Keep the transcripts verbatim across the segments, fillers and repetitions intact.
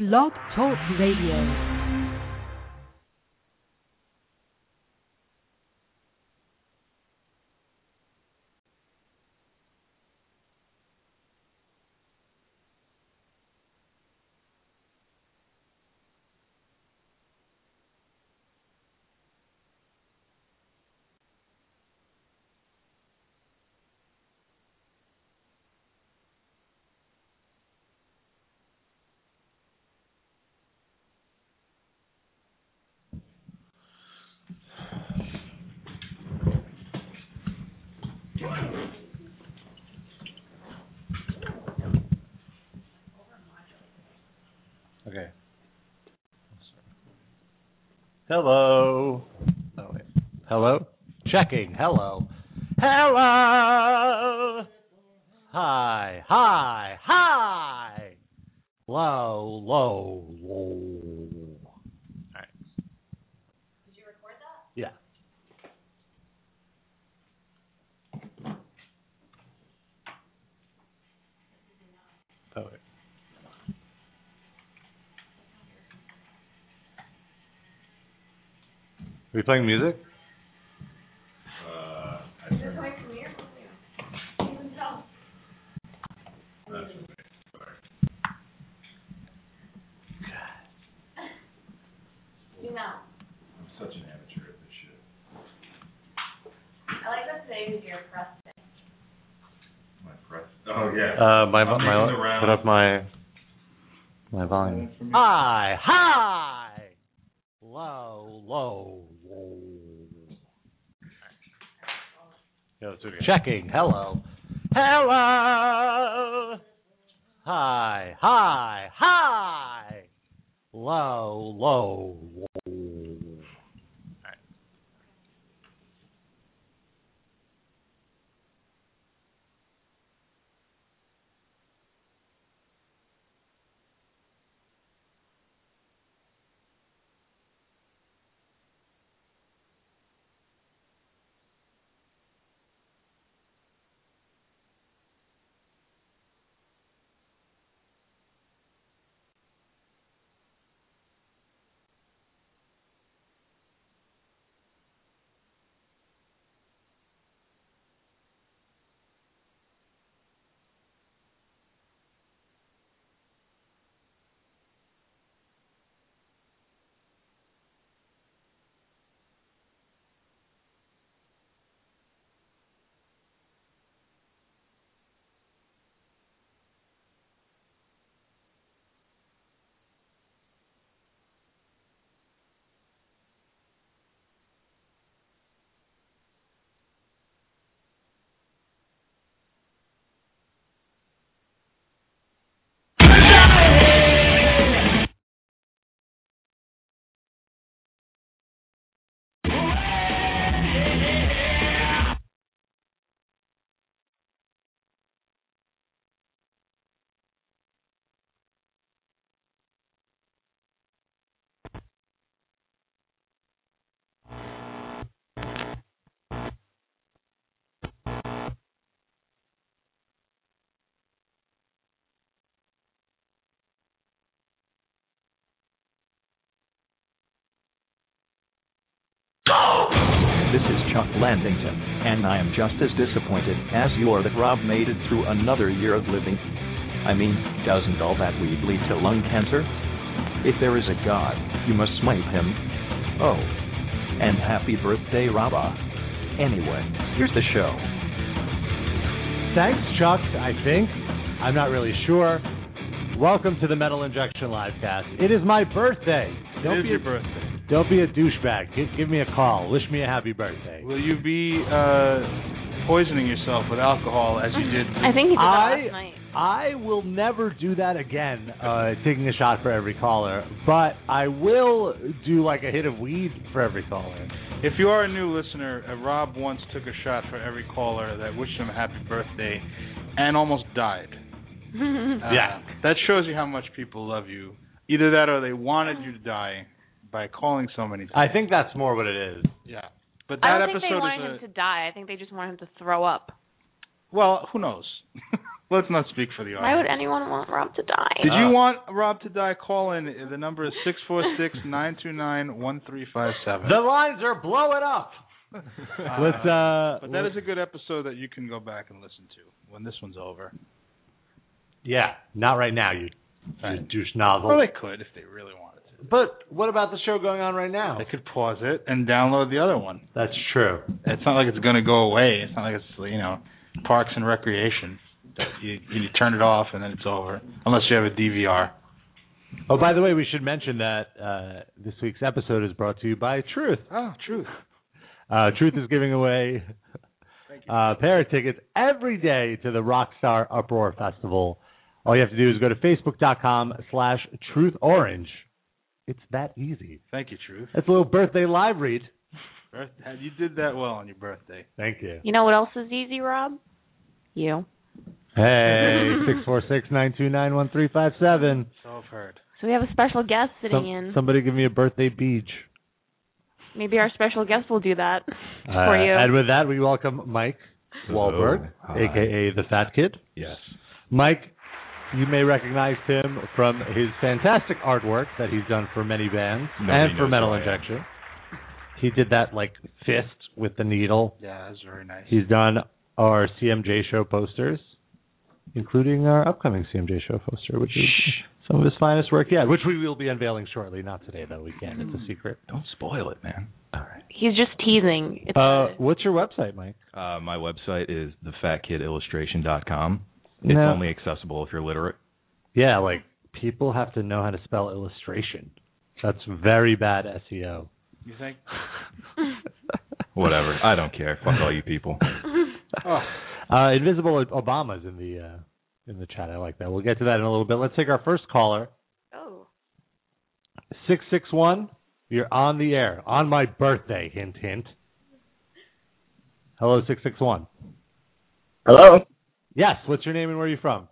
Blog Talk Radio. Okay. Hello. Oh, wait. Hello? Checking. Hello. Hello. Hi. Hi. Hi. Low. Low. Low. All right. Did you record that? Yeah. Oh, wait. Are we playing music? Uh, Is it coming from here? You can tell. That's okay. Sorry. You know. I'm such an amateur at this shit. I like that today is your press day. My press. Oh yeah. Uh, my I'm my making the round. put up my my volume. Hi. Hi. Low. Low. Low. Yeah, let's do it again. Checking. Hello. Hello. Hi. Hi. Hi. Low. Low. Low. This is Chuck Landington, and I am just as disappointed as you are that Rob made it through another year of living. I mean, doesn't all that weed lead to lung cancer? If there is a God, you must smite him. Oh, and happy birthday, Rabba. Anyway, here's the show. Thanks, Chuck, I think. I'm not really sure. Welcome to the Metal Injection Livecast. It is my birthday. Don't It is be your a, birthday. Don't be a douchebag. Give, give me a call. Wish me a happy birthday. Will you be uh, poisoning yourself with alcohol as you did? I think he did that I, last night. I will never do that again, uh, taking a shot for every caller. But I will do like a hit of weed for every caller. If you are a new listener, uh, Rob once took a shot for every caller that wished him a happy birthday and almost died. Uh, Yeah. That shows you how much people love you. Either that or they wanted you to die by calling so many times. I think that's more what it is. Yeah. But that I don't think episode they wanted is him a, to die. I think they just wanted him to throw up. well, who knows? Let's not speak for the audience. Why would anyone want Rob to die? Did you want Rob to die? Call in. The number is six four six, nine two nine, one three five seven. The lines are blowing up. Uh, let's, uh, but that is a good episode that you can go back and listen to when this one's over. Yeah, not right now, you, you douche nozzle. Well, they could if they really wanted to. But what about the show going on right now? They could pause it and download the other one. That's true. It's not like it's going to go away. It's not like it's, you know, Parks and Recreation. You, you turn it off and then it's over, unless you have a D V R. Oh, by the way, we should mention that uh, this week's episode is brought to you by Truth. Oh, Truth. Uh, Truth is giving away uh, a pair of tickets every day to the Rockstar Uproar Festival. All you have to do is go to facebook.com slash truthorange. It's that easy. Thank you, Truth. That's a little birthday live read. Birthday. You did that well on your birthday. Thank you. You know what else is easy, Rob? You. Hey, six four six, nine two nine, one three five seven. So I've heard. So we have a special guest sitting Some, in. Somebody give me a birthday beach. Maybe our special guest will do that Uh, for you. And with that, we welcome Mike Wahlberg, Hi. a k a. The Fat Kid. Yes. Mike, you may recognize him from his fantastic artwork that he's done for many bands Nobody and for knows Metal who I am. Injection. He did that, like, fist with the needle. Yeah, that's very nice. He's done our C M J show posters, including our upcoming C M J show poster, which is some of his finest work yet, which we will be unveiling shortly. Not today, though. We can't. It's a secret. Don't spoil it, man. All right. He's just teasing. It's Uh, a- what's your website, Mike? Uh, my website is the fat kid illustration dot com. It's No. only accessible if you're literate. Yeah, like, people have to know how to spell illustration. That's very bad S E O. You think? Whatever. I don't care. Fuck all you people. Oh. Uh, Invisible Obama's in the uh, in the chat. I like that. We'll get to that in a little bit. Let's take our first caller. oh. six six one. You're on the air. On my birthday, hint, hint. Hello, six six one. Hello. Yes, what's your name and where are you from?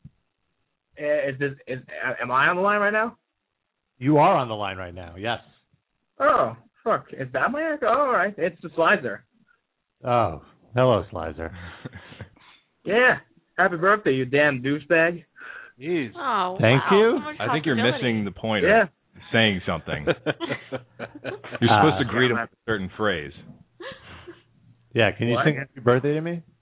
Is this is am I on the line right now? You are on the line right now, yes. Oh, fuck. Is that my echo? Oh, all right. It's the Slizer. Oh, hello, Slizer. Yeah. Happy birthday, you damn douchebag. Jeez. Oh, Thank wow. you. So much I think you're possibility. missing the point Yeah. of saying something. You're Uh, supposed to greet him with a certain phrase. Yeah, can you What? sing happy birthday to me?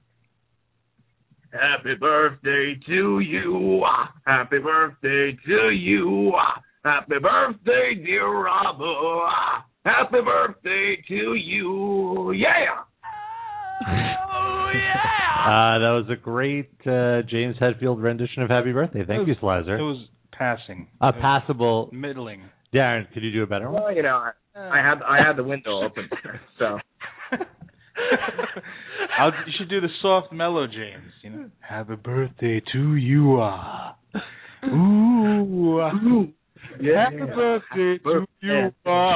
Happy birthday to you. Happy birthday to you. Happy birthday, dear Robert. Happy birthday to you. Yeah. Oh, yeah. Uh, that was a great uh, James Hetfield rendition of Happy Birthday. Thank you, It Slizer. was passing. A It was passable. middling. Darren, could you do a better one? Well, you know, I, I had I had the window open, so. I'll, you should do the soft mellow James. You know, happy birthday to you. Ah. Ooh. ah. Yeah. Happy birthday to you. Yeah. Ah.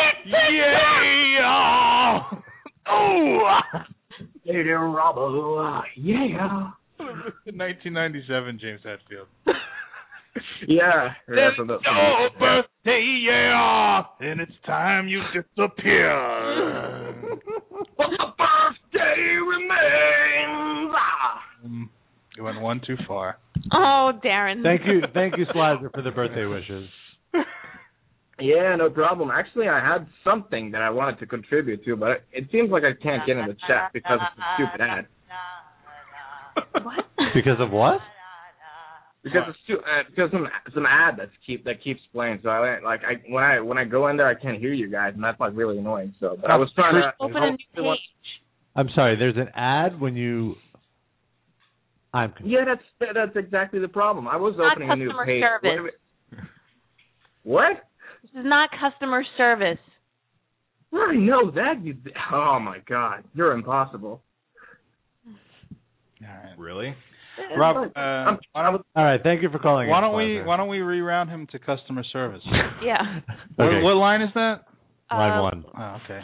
Yeah. Oh. Hey there, Robert. Yeah. nineteen ninety-seven James Hetfield. Yeah. It's your birthday, yeah, and it's time you disappear. But the birthday remains. Um, you went one too far. Oh, Darren. Thank you, thank you, Slizer, for the birthday wishes. Yeah, no problem. Actually, I had something that I wanted to contribute to, but it seems like I can't get in the chat because of the stupid ad. What? Because of what? Because it's stu- uh, because some some ad that's keep that keeps playing. So I like I when I when I go in there I can't hear you guys, and that's like really annoying. So, but I was trying to Open a new page. I'm sorry, there's an ad when you... I'm confused. Yeah, that's that's exactly the problem. I was Not opening a new customer page. service. What? This is not customer service. I know that. You. Oh my God, you're impossible. All right. Really? Rob, uh, I'm, why don't, All right, thank you for calling why in, don't we Slizer. why don't we reround him to customer service? Yeah. What, Okay. what line is that? Line Uh, one. Oh, okay.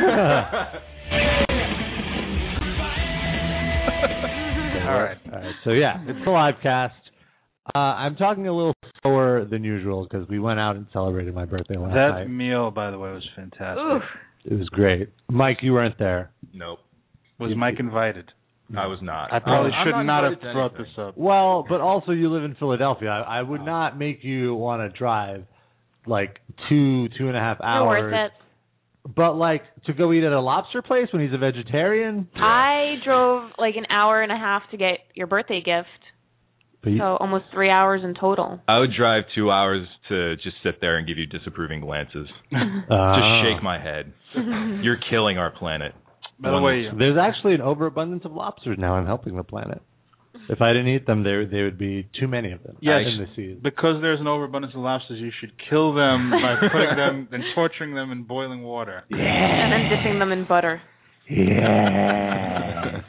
All right. All right. So yeah, it's the live cast. Uh, I'm talking a little slower than usual because we went out and celebrated my birthday last That night. meal, by the way, was fantastic. Oof. It was great. Mike, you weren't there. Nope. Was Mike invited? I was not. I probably I'm should not not have invited to brought anything. this up. Well, but also you live in Philadelphia. I, I would not make you want to drive like two, two and a half You're hours. worth it. But like to go eat at a lobster place when he's a vegetarian. I drove like an hour and a half to get your birthday gift, But you- so almost three hours in total. I would drive two hours to just sit there and give you disapproving glances. Ah. Just shake my head. You're killing our planet. By the way, There's actually an overabundance of lobsters now. I'm helping the planet. If I didn't eat them, there there would be too many of them Yes. in the seas. because there's an overabundance of lobsters, you should kill them by putting them and torturing them in boiling water. And then dipping them in butter. Yeah.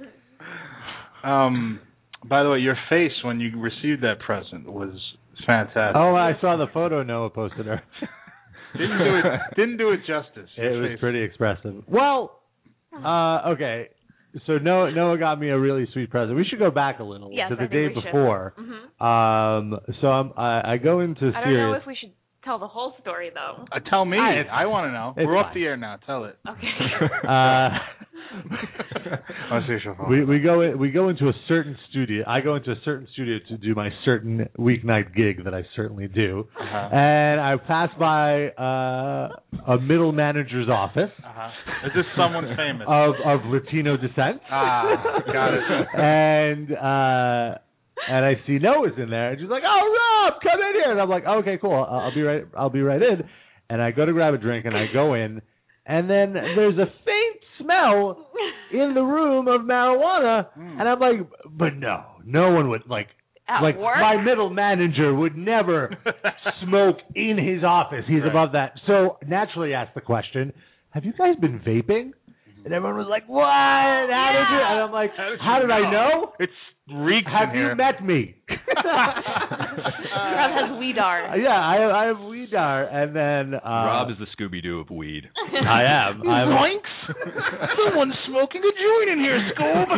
Um, by the way, your face when you received that present was fantastic. Oh, I saw the photo Noah posted her. Didn't do it. Didn't do it justice. It Your was face. pretty expressive. Well, uh, okay. So Noah, Noah got me a really sweet present. We should go back a little Yes, to the I think day we should. before. Mhm. Um, so I'm, I, I go into I don't Sirius. know if we should tell the whole story though. Uh, tell me. Ah, it's- I want to know. it's We're off fine. the air now. Tell it. Okay. Uh, Oh, see, sure. we we go in, we go into a certain studio. I go into a certain studio to do my certain weeknight gig that I certainly do, Uh-huh. and I pass by uh, a middle manager's office Uh-huh. Is this someone famous? of of Latino descent. Ah, got it. and uh, and I see Noah's in there, and she's like, "Oh, Rob, come in here." And I'm like, "Okay, cool. I'll, I'll be right. I'll be right in." And I go to grab a drink, and I go in, and then there's a faint smell in the room of marijuana, Mm. and I'm like, "But no, no one would like." At like work? my middle manager would never smoke in his office. He's Right. above that. So naturally, asked the question, "Have you guys been vaping?" And everyone was like, "What? How did you?" And I'm like, How did "How you did I know? know? It's reeks Have in you here. met me?" Rob has weedar. Yeah, I, I have weedar, and then uh, Rob is the Scooby Doo of weed. I am. I'm Zoinks! Someone's smoking a joint in here,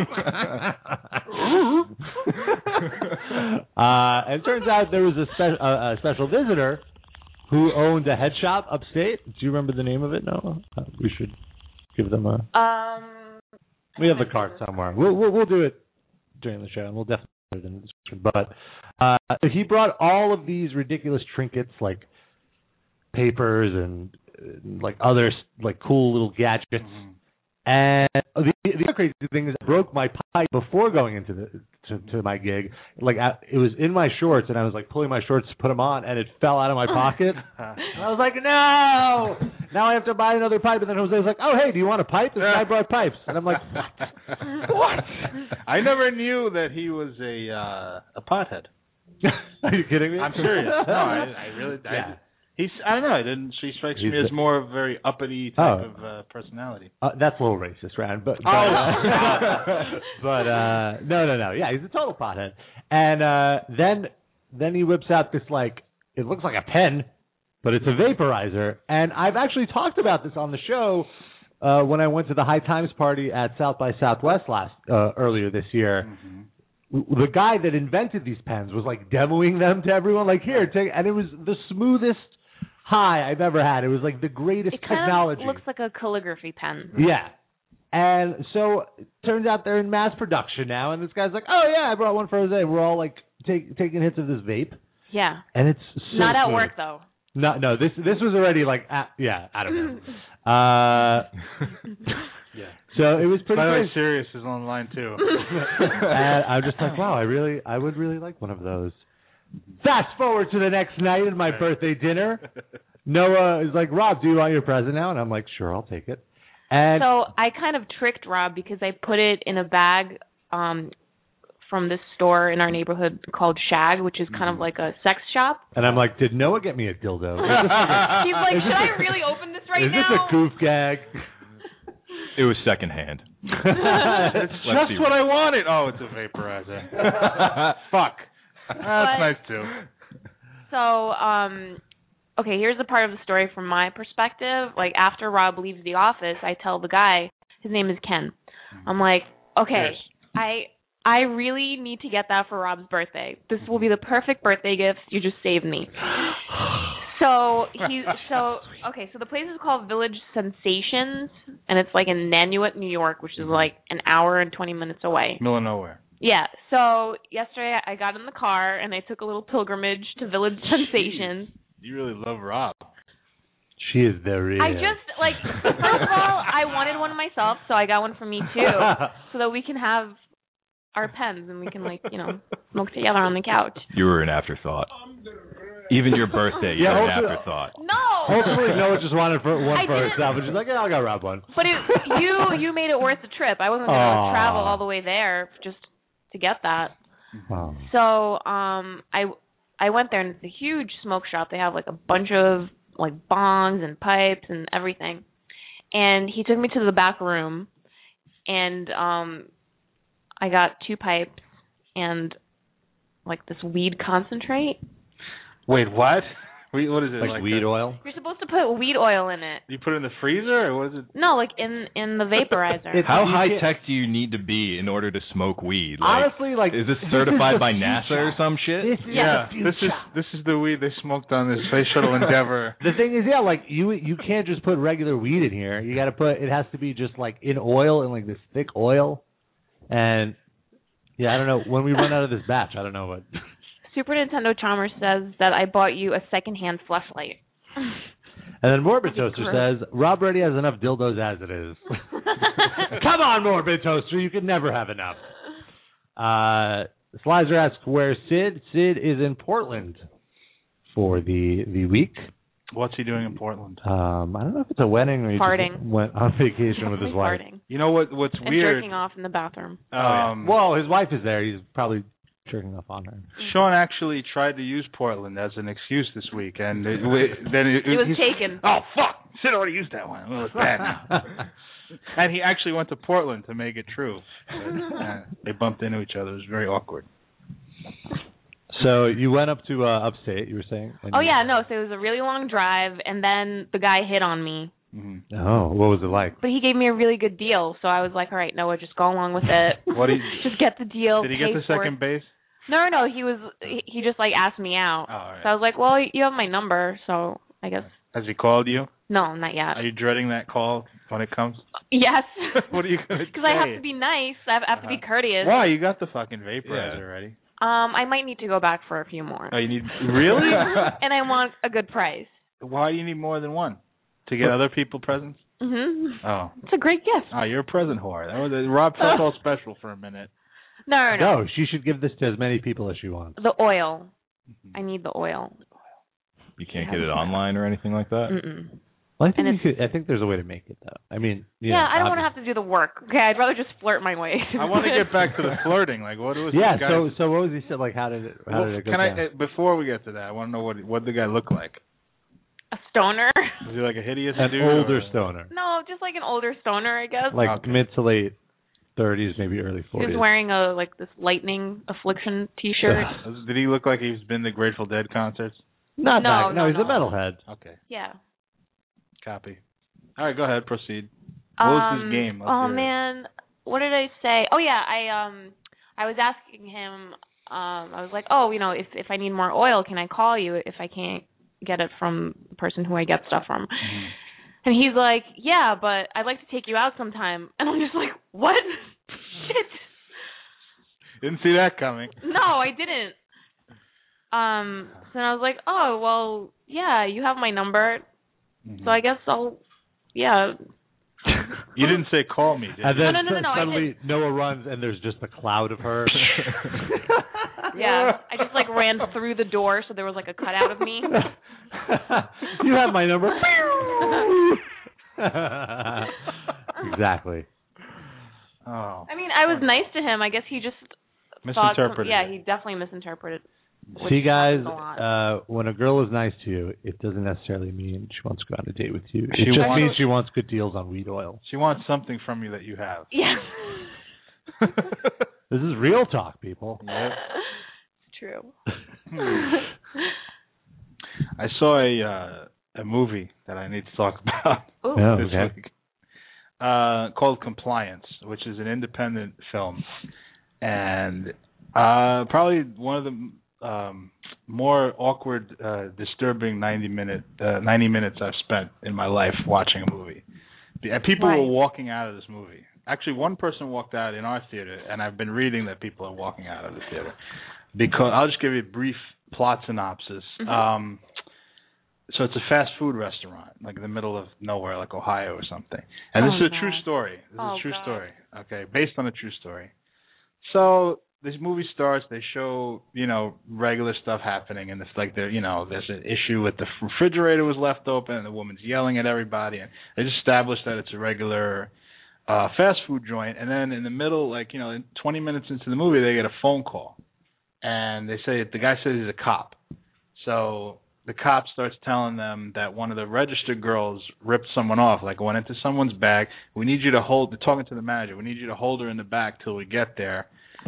Scoob. uh, and it turns out there was a, spe- a, a special visitor who owned a head shop upstate. Do you remember the name of it? No, uh, we should give them a. Um. We have the card somewhere. We'll, we'll we'll do it during the show, and we'll definitely put it in the description. But uh, he brought all of these ridiculous trinkets, like papers and uh, like other like cool little gadgets. Mm-hmm. And the, the other crazy thing is, I broke my pipe before going into the to, to my gig. Like I, it was in my shorts, and I was like pulling my shorts to put them on, and it fell out of my pocket. And I was like, no! Now I have to buy another pipe. And then Jose was like, oh, hey, do you want a pipe? This guy brought pipes. And I'm like, what? What? I never knew that he was a uh, a pothead. Are you kidding me? I'm serious. No, I, I really. I, Yeah. He's. I don't know. I didn't. She strikes He's me as a- more of a very uppity type Oh. of uh, personality. Uh, that's a little racist, Rand. But, but, Oh. uh, but uh, no, no, no. Yeah, he's a total pothead. And uh, then then he whips out this, like, it looks like a pen, but it's a vaporizer. And I've actually talked about this on the show uh, when I went to the High Times party at South by Southwest last uh, earlier this year. Mm-hmm. The guy that invented these pens was like demoing them to everyone, like, here, take, and it was the smoothest high I've ever had. It was like the greatest It kind technology. of looks like a calligraphy pen. Yeah. And so it turns out they're in mass production now, and this guy's like, oh, yeah, I brought one for Jose. We're all like take, taking hits of this vape, Yeah. and it's so Not at smooth. work though. No, no, this this was already like, at, yeah, I don't know. Uh, Yeah. so it was pretty By the way, crazy. Sirius is on the line too. And I'm just like, wow, I really, I would really like one of those. Fast forward to the next night at my birthday dinner. Noah is like, Rob, do you want your present now? And I'm like, sure, I'll take it. And So I kind of tricked Rob because I put it in a bag um, from this store in our neighborhood called Shag, which is kind of like a sex shop. and I'm like, did Noah get me a dildo? Is He's like, Is should this I really open this right this now? a goof gag? It was secondhand. It's Let's just see. what I wanted. Oh, it's a vaporizer. Fuck. That's But- nice too. So, um, okay, here's the part of the story from my perspective. Like, after Rob leaves the office, I tell the guy, his name is Ken. I'm like, okay, Yes. I I really need to get that for Rob's birthday. This will be the perfect birthday gift. You just saved me. So he so Okay, so the place is called Village Sensations, and it's like in Nanuet, New York, which is like an hour and twenty minutes away. Middle of nowhere. Yeah, so yesterday I got in the car, and I took a little pilgrimage to Village Sensations. You really love Rob. She is the real. I just, like, first of all, I wanted one myself, so I got one for me, too, so that we can have our pens and we can, like, you know, smoke together on the couch. You were an afterthought. Even your birthday, you Yeah, were an hopefully- afterthought. No! Hopefully Noah just wanted for one I for didn't- herself, and she's like, yeah, I'll go rob one. But it, you you made it worth the trip. I wasn't going Aw. to travel all the way there just to get that. Wow. So um, I I went there, and it's a huge smoke shop. They have, like, a bunch of, like, bongs and pipes and everything. And he took me to the back room, and um, I got two pipes and, like, this weed concentrate. Wait, what? Wait, what is it? Like, like weed a- oil? You're supposed to put weed oil in it. You put it in the freezer, or was it? No, like in in the vaporizer. It's- How you high can't- tech do you need to be in order to smoke weed? Like, Honestly, like, is this this certified is by the NASA future. or some shit? This is Yeah, the This is future. this is the weed they smoked on this Space Shuttle Endeavour. The thing is, yeah, like you you can't just put regular weed in here. You got to put it has to be just like in oil and like this thick oil. And yeah, I don't know when we run out of this batch. I don't know what. Super Nintendo Charmer says that I bought you a secondhand fleshlight. And then Morbid Toaster Gross. says Rob already has enough dildos as it is. Come on, Morbid Toaster, you can never have enough. Uh, Slizer asks where's Sid. Sid is in Portland for the the week. What's he doing in Portland? Um, I don't know if it's a wedding or he Farting. just went on vacation with his Definitely wife. farting. You know what? What's And weird? jerking off in the bathroom. Um, Well, his wife is there. He's probably jerking off on her. Sean actually tried to use Portland as an excuse this week, and it, we- then it, He was he's- taken. Oh fuck! Sid already used that one. Well, it's bad now. And he actually went to Portland to make it true. But, uh, they bumped into each other. It was very awkward. So you went up to uh, upstate, you were saying? and Oh you- yeah, no. So it was a really long drive, and then the guy hit on me. Mm-hmm. Oh, what was it like? But he gave me a really good deal, so I was like, all right, Noah, just go along with it. What did he- just get the deal. Did he pay get the for second it. base? No, no, he was. He, he just like asked me out. Oh, all right. So I was like, well, you have my number, so I guess Has he called you? no, not yet. Are you dreading that call when it comes? Yes. What are you gonna say? Because I have to be nice. I have, I have to be Uh-huh. courteous. Why? You got the fucking vaporizer Yeah. already. Um, I might need to go back for a few more. Oh, you need really? And I want a good price. Why do you need more than one? To get other people presents? Mhm. Oh. It's a great gift. Oh, you're a present whore. That was, Rob felt all special for a minute. No, no, no. No, she should give this to as many people as she wants. The oil. I need the oil. You can't get it online or anything like that? Mm-mm. Well, I think And you could, I think there's a way to make it though. I mean, you Yeah, know, I don't want to obviously- have to do the work. Okay, I'd rather just flirt my way. I want to get back to the flirting. Like, what was Yeah. the guy? So, so what was he said? Like, how did it? How Well, did it go can down? I? Uh, before we get to that, I want to know what what the guy looked like. A stoner? Was he like a hideous An dude? older or- stoner, No, just like an older stoner, I guess. like Okay. mid to late thirties, maybe early He forties. was wearing a like this lightning affliction T-shirt. Did he look like he's been to Grateful Dead concerts? Not No, that. no, No, he's no. a metalhead. Okay, Yeah. copy. All right, go ahead, proceed. What was his Um, game? Let's Oh hear it. man, what did I say? Oh yeah, I um, I was asking him. Um, I was like, oh, you know, if if I need more oil, can I call you if I can't get it from the person who I get stuff from? Mhm. And he's like, yeah, but I'd like to take you out sometime. And I'm just like, what? Shit. Didn't see that coming. No, I didn't. Um, so then I was like, oh, well, yeah, you have my number, Mhm. so I guess I'll, yeah. You didn't say call me, did you? And then No, no, no, no, I suddenly Noah runs and there's just a cloud of her. Yeah, I just like ran through the door, so there was like a cutout of me. You have my number. Exactly. Oh, I mean, I was nice to him. I guess he just thought some, misinterpreted. yeah, it. he definitely misinterpreted. which See, guys, happens a lot. uh, when a girl is nice to you, it doesn't necessarily mean she wants to go on a date with you. It She just wants- means she wants good deals on weed oil. She wants something from you that you have. Yeah. This is real talk, people. Yep. It's true. I saw a uh, a movie that I need to talk about Ooh. Yeah. this okay. week, uh, called Compliance, which is an independent film, and uh, probably one of the um, more awkward, uh, disturbing ninety minute uh, ninety minutes I've spent in my life watching a movie. And people Why? were walking out of this movie. Actually, one person walked out in our theater, and I've been reading that people are walking out of the theater. Because I'll just give you a brief plot synopsis. Mm-hmm. Um, so it's a fast food restaurant, like in the middle of nowhere, like Ohio or something. And this Oh, is a no. true story. This Oh, is a true God. story. Okay, based on a true story. So this movie starts. They show, you know, regular stuff happening, and it's like there, you know, there's an issue with the refrigerator was left open, and the woman's yelling at everybody, and they just establish that it's a regular uh, fast food joint. And then in the middle, like you know, twenty minutes into the movie, they get a phone call, and they say the guy says he's a cop. So the cop starts telling them that one of the registered girls ripped someone off, like went into someone's bag. We need you to hold. They're talking to the manager. We need you to hold her in the back till we get there.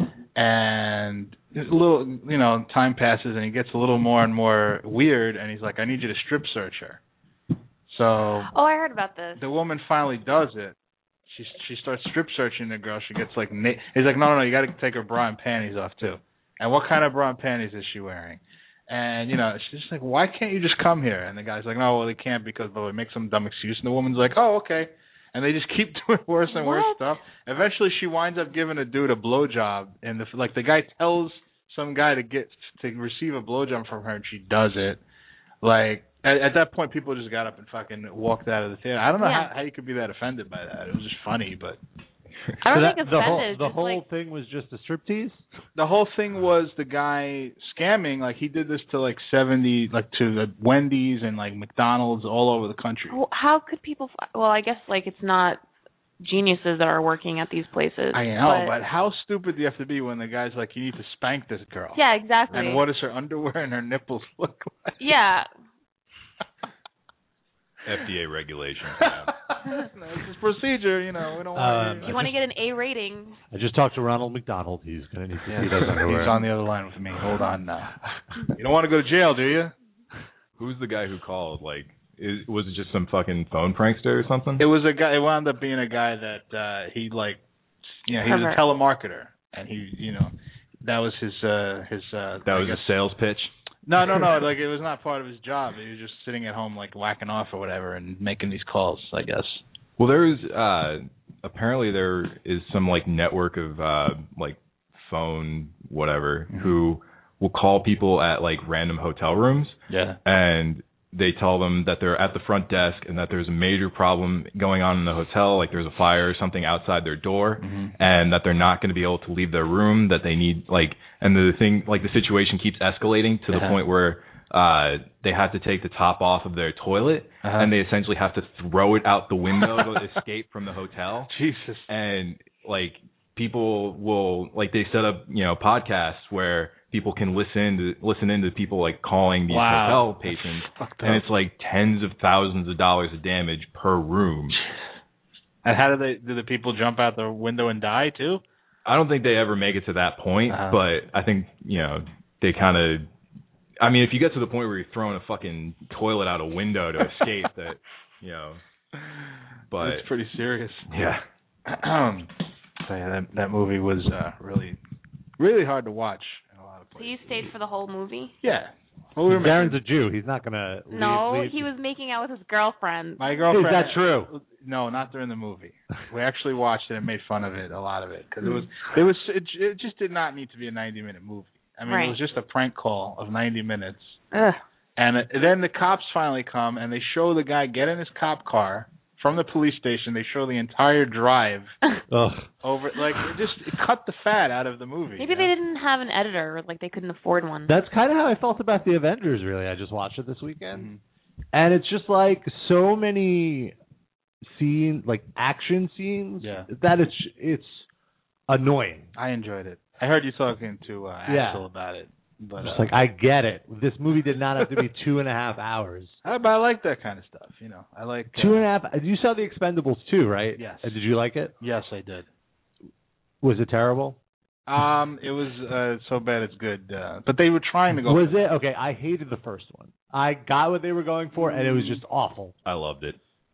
And a little, you know, time passes, and he gets a little more and more weird. And he's like, "I need you to strip search her." So Oh, I heard about this. the woman finally does it. She she starts strip searching the girl. She gets like, na- he's like, "No, no, no, you got to take her bra and panties off too." And what kind of bra and panties is she wearing? And, you know, she's just like, why can't you just come here? And the guy's like, no, well, they can't because they'll make some dumb excuse. And the woman's like, oh, okay. And they just keep doing worse and worse What? stuff. Eventually, she winds up giving a dude a blowjob. And, the, like, the guy tells some guy to get to receive a blowjob from her, and she does it. Like, at, at that point, people just got up and fucking walked out of the theater. I don't know Yeah. how, how you could be that offended by that. It was just funny, but... I don't So think that- the whole, offended. the It's whole like, thing was just a striptease? The whole thing was the guy scamming. Like, he did this to, like, seventy, like, to the Wendy's and, like, McDonald's all over the country. well, how could people? f- Well, I guess like it's not geniuses that are working at these places. I know, but, how stupid do you have to be when the guy's like, you need to spank this girl? yeah, exactly. And what does her underwear and her nipples look like? Yeah. F D A regulation. No, it's just procedure, you know. We don't Um, want If you want to get an A rating, I just talked to Ronald McDonald. He's going to need to Yeah. see those underwear. He's on the other line with me. Hold on now. You don't want to go to jail, do you? Who's the guy who called? Like, is, was it just some fucking phone prankster or something? It was a guy. It wound up being a guy that uh, he like, you know, he was a Pervert. telemarketer, and he, you know, that was his uh, his. Uh, that I was guess- a sales pitch. No, no, no. Like it was not part of his job. He was just sitting at home, like whacking off or whatever, and making these calls. I guess. Well, there's uh, apparently there is some like network of uh, like phone whatever Mm-hmm. who will call people at like random hotel rooms, Yeah. and they tell them that they're at the front desk and that there's a major problem going on in the hotel, like there's a fire or something outside their door, Mm-hmm. and that they're not going to be able to leave their room, that they need like, and the thing, like the situation keeps escalating to the Uh-huh. point where uh they have to take the top off of their toilet, Uh-huh. and they essentially have to throw it out the window to escape from the hotel. Jesus. And like people will, like they set up, you know, podcasts where people can listen to listen into people like calling these Wow. hotel patients, Fucked and up. it's like tens of thousands of dollars of damage per room. And how do they? Do the people jump out the window and die too? I don't think they ever make it to that point, Uh-huh. but I think, you know, they kind of. I mean, if you get to the point where you're throwing a fucking toilet out a window to escape, that, you know. But it's pretty serious. yeah, so yeah, that that movie was uh, really, really hard to watch in a lot of so places. you stayed for the whole movie? Yeah. Well, we were Darren's making- a Jew. He's not going to leave. No, leave. he was making out with his girlfriend. My girlfriend. Is that true? No, not during the movie. We actually watched it and made fun of it, a lot of it, because it was, it was, it, it just did not need to be a ninety-minute movie. I mean, Right. it was just a prank call of ninety minutes, Ugh. and it, then the cops finally come and they show the guy get in his cop car from the police station. They show the entire drive Ugh. over, like it just it cut the fat out of the movie. Maybe you they know? didn't have an editor, or like they couldn't afford one. That's kind of how I felt about the Avengers, really. I just watched it this weekend. Mhm. And it's just like so many scenes, like action scenes, Yeah. that it's it's annoying. I enjoyed it. I heard you talking to uh, Yeah. Axel about it, but Just uh, like, I get it. This movie did not have to be two and a half hours. I, but I like that kind of stuff. You know, I like uh, Two and a half. You saw The Expendables too, right? Yes. And did you like it? Yes, I did. Was it terrible? Um, it was uh, so bad it's good. Uh, but they were trying to go. Was it? Okay, I hated the first one. I got what they were going for, and it was just awful. I loved it.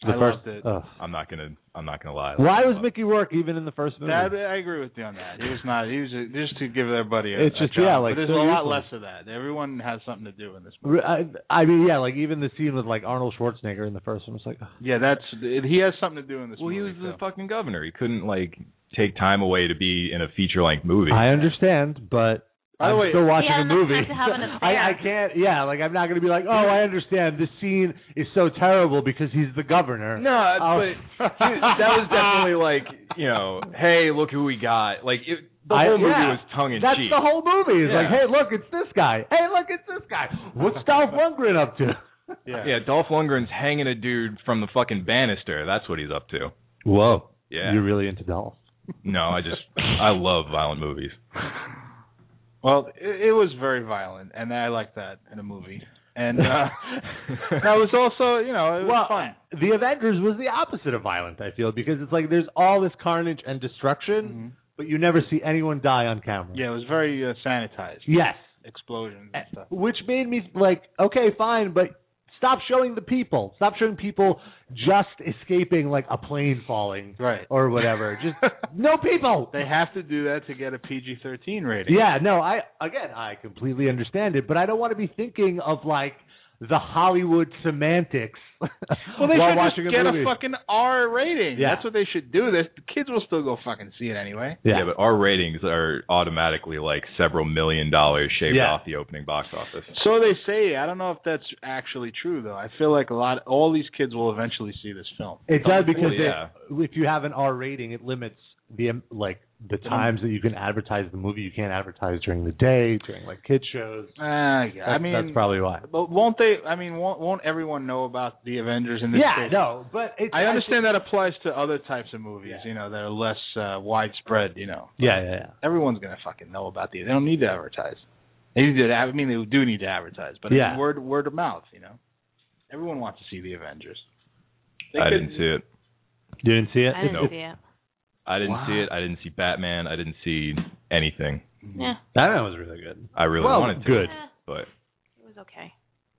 The I first, loved it. ugh. I'm not gonna. I'm not gonna lie. Why was Mickey Rourke even in the first movie? That, I agree with you on that. He was not. He was a, just to give everybody a, It's just, a job. yeah, like, but there's so a lot useless. less of that. Everyone has something to do in this movie. I, I mean, yeah, like even the scene with like Arnold Schwarzenegger in the first one was like, ugh. Yeah, that's he has something to do in this Well, movie. he was the too. fucking governor. He couldn't like take time away to be in a feature length movie. I understand, but By the I'm way, still watching Yeah, a enough movie. time to have an affair. I, I can't. Yeah, like I'm not going to be like, oh, I understand. This scene is so terrible because he's the governor. No, I'll- but that was definitely like, you know, hey, look who we got. Like it, the I- whole movie yeah, was tongue in That's cheek. the whole movie. It's Yeah. like, hey, look, it's this guy. Hey, look, it's this guy. What's Dolph Lundgren up to? Yeah. Yeah, Dolph Lundgren's hanging a dude from the fucking banister. That's what he's up to. Whoa. Yeah. You're really into Dolph. No, I just I love violent movies. Well, it, it was very violent, and I like that in a movie. And uh, that was also, you know, it was Well, fun. The Avengers was the opposite of violent, I feel, because it's like there's all this carnage and destruction, Mm-hmm. but you never see anyone die on camera. Yeah, it was very uh, sanitized. Yes. Explosions and stuff. Which made me like, okay, fine, but stop showing the people. Stop showing people just escaping like a plane falling Right. or whatever. Just no people. They have to do that to get a P G thirteen rating. Yeah, no, I again, I completely understand it, but I don't want to be thinking of like the Hollywood semantics Well, they while should watching just get a movie. a fucking R rating. Yeah. That's what they should do. This the kids will still go fucking see it anyway. yeah. Yeah, but our ratings are automatically like several million dollars shaved Yeah. off the opening box office. So they say. I don't know if that's actually true though. I feel like a lot, all these kids will eventually see this film. It does because Well, yeah. it, if you have an R rating, it limits the um, like the times that you can advertise the movie. You can't advertise during the day, during like kid shows. Uh, yeah, That's, I mean, that's probably why. but won't they? I mean, won't, won't everyone know about the Avengers in this Yeah, case? no, but it's, I understand that applies to other types of movies, Yeah. you know, that are less uh, widespread, you know. Yeah, yeah, yeah. Everyone's gonna fucking know about these. They don't need to advertise. They need to. I mean, they do need to advertise, but I Yeah. mean, word word of mouth, you know. Everyone wants to see the Avengers. They I could- didn't see it. You didn't see it? I didn't Nope. see it. I didn't Wow. see it. I didn't see Batman. I didn't see anything. Yeah, Batman was really good. I really well, wanted to. good. Eh, But it was okay.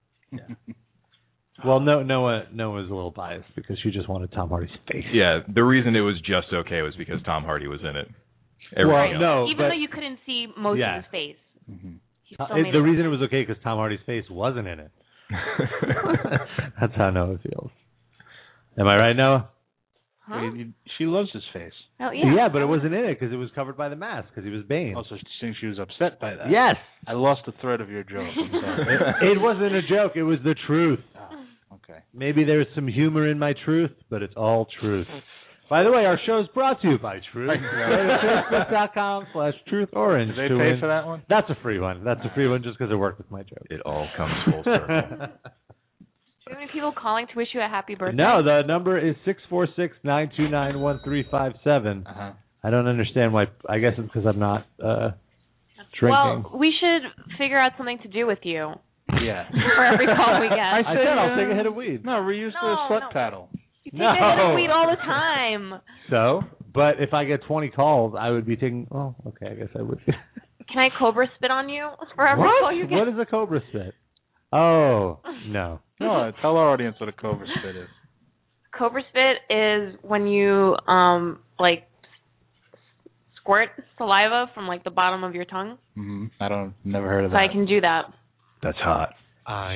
Well, no, Noah, Noah was a little biased because she just wanted Tom Hardy's face. yeah, the reason it was just okay was because Tom Hardy was in it. Everything Well, else. no, Even but though you couldn't see most Yeah. of his face, Mhm. he uh, still it- made the it reason it work. was okay because Tom Hardy's face wasn't in it. That's how Noah feels. Am I right, Noah? Huh? Wait, you- she loves his face. Oh, yeah. but it wasn't in it because it was covered by the mask because he was Bane. Also, she thinks she was upset by that. Yes. I lost the thread of your joke. I'm sorry. It wasn't a joke. It was the truth. Oh, okay. Maybe there's some humor in my truth, but it's all truth. By the way, our show is brought to you by Truth. Thank you. Facebook.com slash Truth Orange. Did they to pay win. for that one? That's a free one. That's a free one just because it worked with my joke. It all comes full circle. Do you have any people calling to wish you a happy birthday? No, the number is six four six, nine two nine, one three five seven. Uh-huh. I don't understand why. I guess it's because I'm not uh, drinking. Well, we should figure out something to do with you Yeah. for every call we get. I I said I'll uh, take a hit of weed. No, reuse No, the slut no. paddle. You take No. a hit of weed all the time. So, but if I get twenty calls, I would be taking. Oh, okay. I guess I would. Can I cobra spit on you for every what? call you get? What is a cobra spit? Oh, no. No, tell our audience what a cobra spit is. Cobra spit is when you um like squirt saliva from like the bottom of your tongue. Mm-hmm. I don't, never heard of So that. I can do that. That's hot. I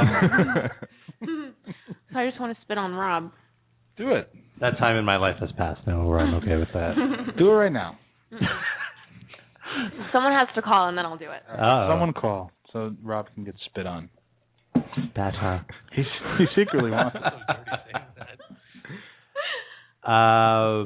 So I just want to spit on Rob. Do it. That time in my life has passed now where I'm okay with that. Do it right now. Someone has to call and then I'll do it. Oh. Someone call so Rob can get spit on. Bad huh? He he secretly wants it. Uh,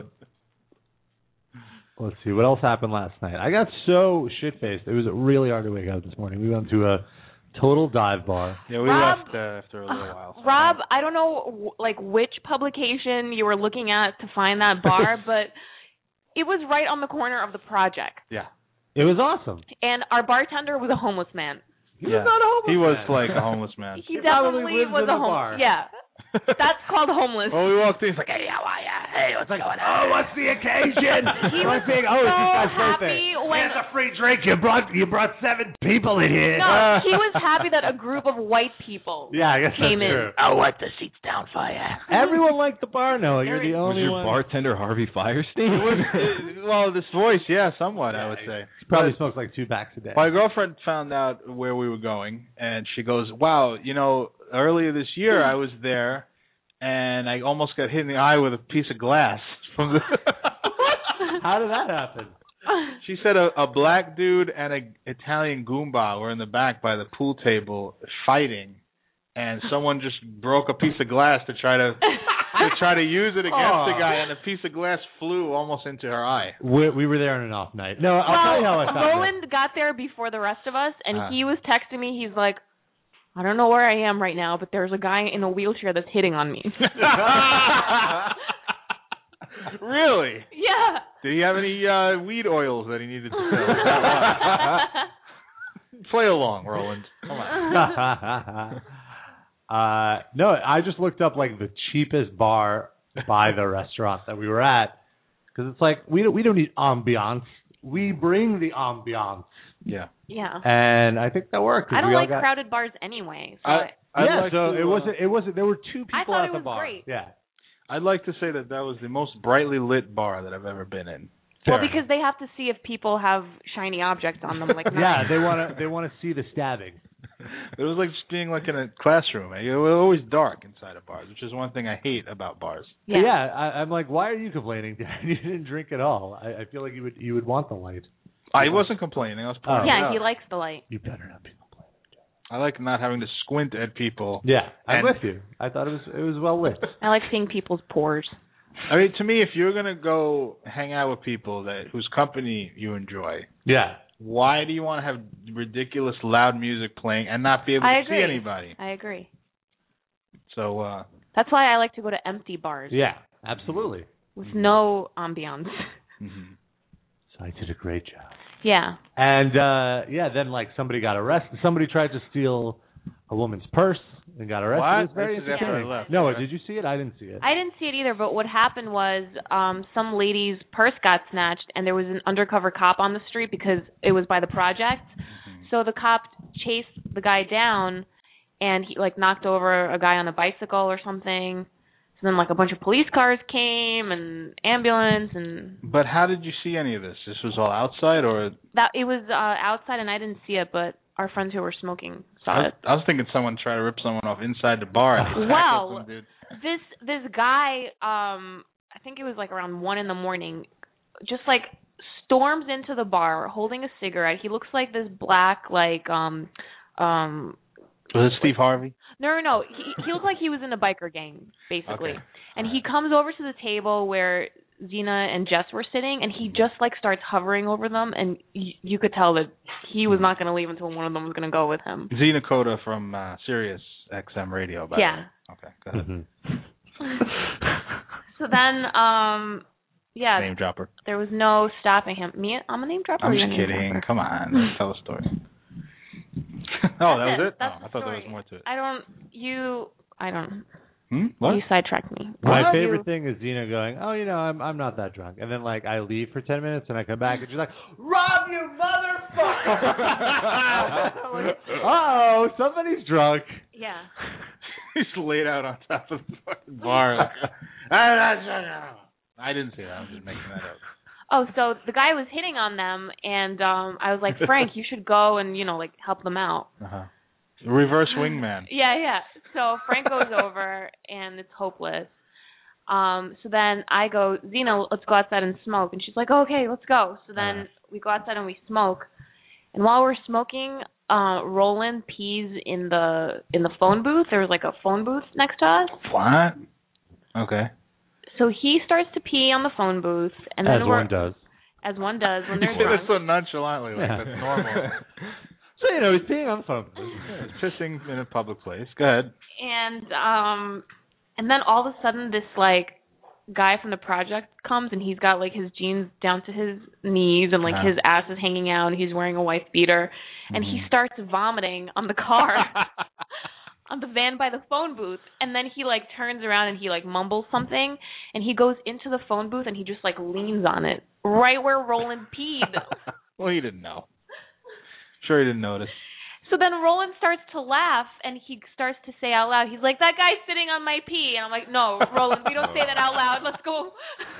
let's see. What else happened last night? I got so shit-faced. It was really hard to wake up this morning. We went to a total dive bar. Yeah, we Rob- left uh, after a little while. so- Rob, I don't know w- like which publication you were looking at to find that bar, but it was right on the corner of the project. Yeah. It was awesome. And our bartender was a homeless man. He yeah. was not a homeless He was man. like a homeless man. He, He probably definitely lives was in a a homeless. bar. Yeah. That's called homeless. Well, we walked in. He's like, "Hey, how are ya? Hey, what's going on? Oh, what's the occasion? He was What's the- oh, it's this so guy's happy birthday. when- Here's a free drink. You brought you brought seven people in here. No, he was happy that a group of white people Yeah, I guess came that's in. true. I'll wipe the seats down for you." Everyone liked the bar, Noah. You're the Was only your one. bartender Harvey Firestein? It was, it- well, this voice, yeah, somewhat, I would say. He probably But smokes like two packs a day. my girlfriend found out where we were going, and she goes, "Wow, you know, earlier this year I was there, and I almost got hit in the eye with a piece of glass from the." How did that happen? She said a, a black dude and a Italian Goomba were in the back by the pool table fighting, and someone just broke a piece of glass to try to to try to use it against Aw. the guy, and a piece of glass flew almost into her eye. We, we were there on an off night. No, I'll tell you how I Well, found it. Roland got there before the rest of us, and Uh. he was texting me. He's like, "I don't know where I am right now, but there's a guy in a wheelchair that's hitting on me." Really? Yeah. Did he have any uh, weed oils that he needed to sell? Play along, Roland. Come on. uh, no, I just looked up like the cheapest bar by the restaurant that we were at because it's like we don't we don't need ambiance. We bring the ambiance, Yeah. Yeah. and I think that worked. 'cause I don't we all like got, crowded bars anyway. So I, I, I'd yeah, like so to, it uh, wasn't. It wasn't. There were two people I thought at it the was bar. great. Yeah. I'd like to say that that was the most brightly lit bar that I've ever been in. well, Fair because they have to see if people have shiny objects on them, like Yeah, mine. they want to. They want to see the stabbing. It was like just being like in a classroom. It was always dark inside of bars, which is one thing I hate about bars. Yeah, yeah I, I'm like, why are you complaining, Dad? You didn't drink at all. I, I feel like you would. You would want the light. I wasn't complaining. I was Oh. pointing it Yeah, out. he likes the light. You better not be complaining. I like not having to squint at people. Yeah, I'm And- with you. I thought it was it was well lit. I like seeing people's pores. I mean, to me, if you're gonna go hang out with people that whose company you enjoy, Yeah. why do you want to have ridiculous loud music playing and not be able I to agree. see anybody? I agree. So, uh, That's why I like to go to empty bars Yeah, absolutely. with no ambiance. mhm. So I did a great job. Yeah. And uh yeah, then like somebody got arrested. Somebody tried to steal a woman's purse and got arrested. What? It was very This is after I entertaining. left, No, right? did you see it? I didn't see it. I didn't see it either, but what happened was um some lady's purse got snatched, and there was an undercover cop on the street because it was by the project. Mm-hmm. So the cop chased the guy down, and he like knocked over a guy on a bicycle or something. So then like a bunch of police cars came and ambulance, and But how did you see any of this? This was all outside, or that it was uh outside, and I didn't see it, but our friends who were smoking I saw was, it. I was thinking someone tried to rip someone off inside the bar. And they tackled Well, some dude. this this guy, um, I think it was like around one in the morning, just like storms into the bar holding a cigarette. He looks like this black, like um, um. Was it Steve Harvey? No, no, no. He he looked like he was in a biker gang, basically. Okay. And he comes over to the table where Zena and Jess were sitting, and he just like starts hovering over them, and y- you could tell that he was not going to leave until one of them was going to go with him. Zena Coda from uh, Sirius X M Radio. By Yeah. the way. Okay. Go ahead. Mhm. So then, um, yeah, Name dropper. there was no stopping him. Me, I'm a name dropper. I'm or you're just a name kidding. dropper? Come on. Tell a story. oh, that was it? That's oh, the I thought there story. was more to it. I don't. You. I don't. Hmm? What? You sidetracked me. My What? favorite You- thing is Zena going, "Oh, you know, I'm I'm not that drunk," and then like I leave for ten minutes and I come back and she's like, "Rob, you motherfucker!" Like, oh, somebody's drunk. Yeah. He's laid out on top of the fucking bar. Like, I didn't see that. I'm just making that up. Oh, so the guy was hitting on them, and um I was like, Frank, you should go and you know like help them out. Uh-huh. Reverse wingman. Yeah, yeah. So Frank goes over, and it's hopeless. Um, so then I go, Zena, let's go outside and smoke. And she's like, oh, okay, let's go. So then Uh-huh. we go outside and we smoke. And while we're smoking, uh, Roland pees in the in the phone booth. There was like a phone booth next to us. What? Okay. So he starts to pee on the phone booth, and then As we're, one does. as one does when You they're say that drunk. so nonchalantly, like Yeah. that's normal. So you know, he's peeing on the phone. Yeah, pissing in a public place. Go ahead. And um, and then all of a sudden, this like guy from the project comes, and he's got like his jeans down to his knees, and like Uh-huh. his ass is hanging out, and he's wearing a wife beater, and he Mhm. starts vomiting on the car. on the van by the phone booth, and then he like turns around and he like mumbles something, and he goes into the phone booth and he just like leans on it right where Roland peed. Well, he didn't know. Sure, he didn't notice. So then Roland starts to laugh, and he starts to say out loud, he's like, that guy's sitting on my pee. And I'm like, no, Roland, we don't say that out loud. Let's go.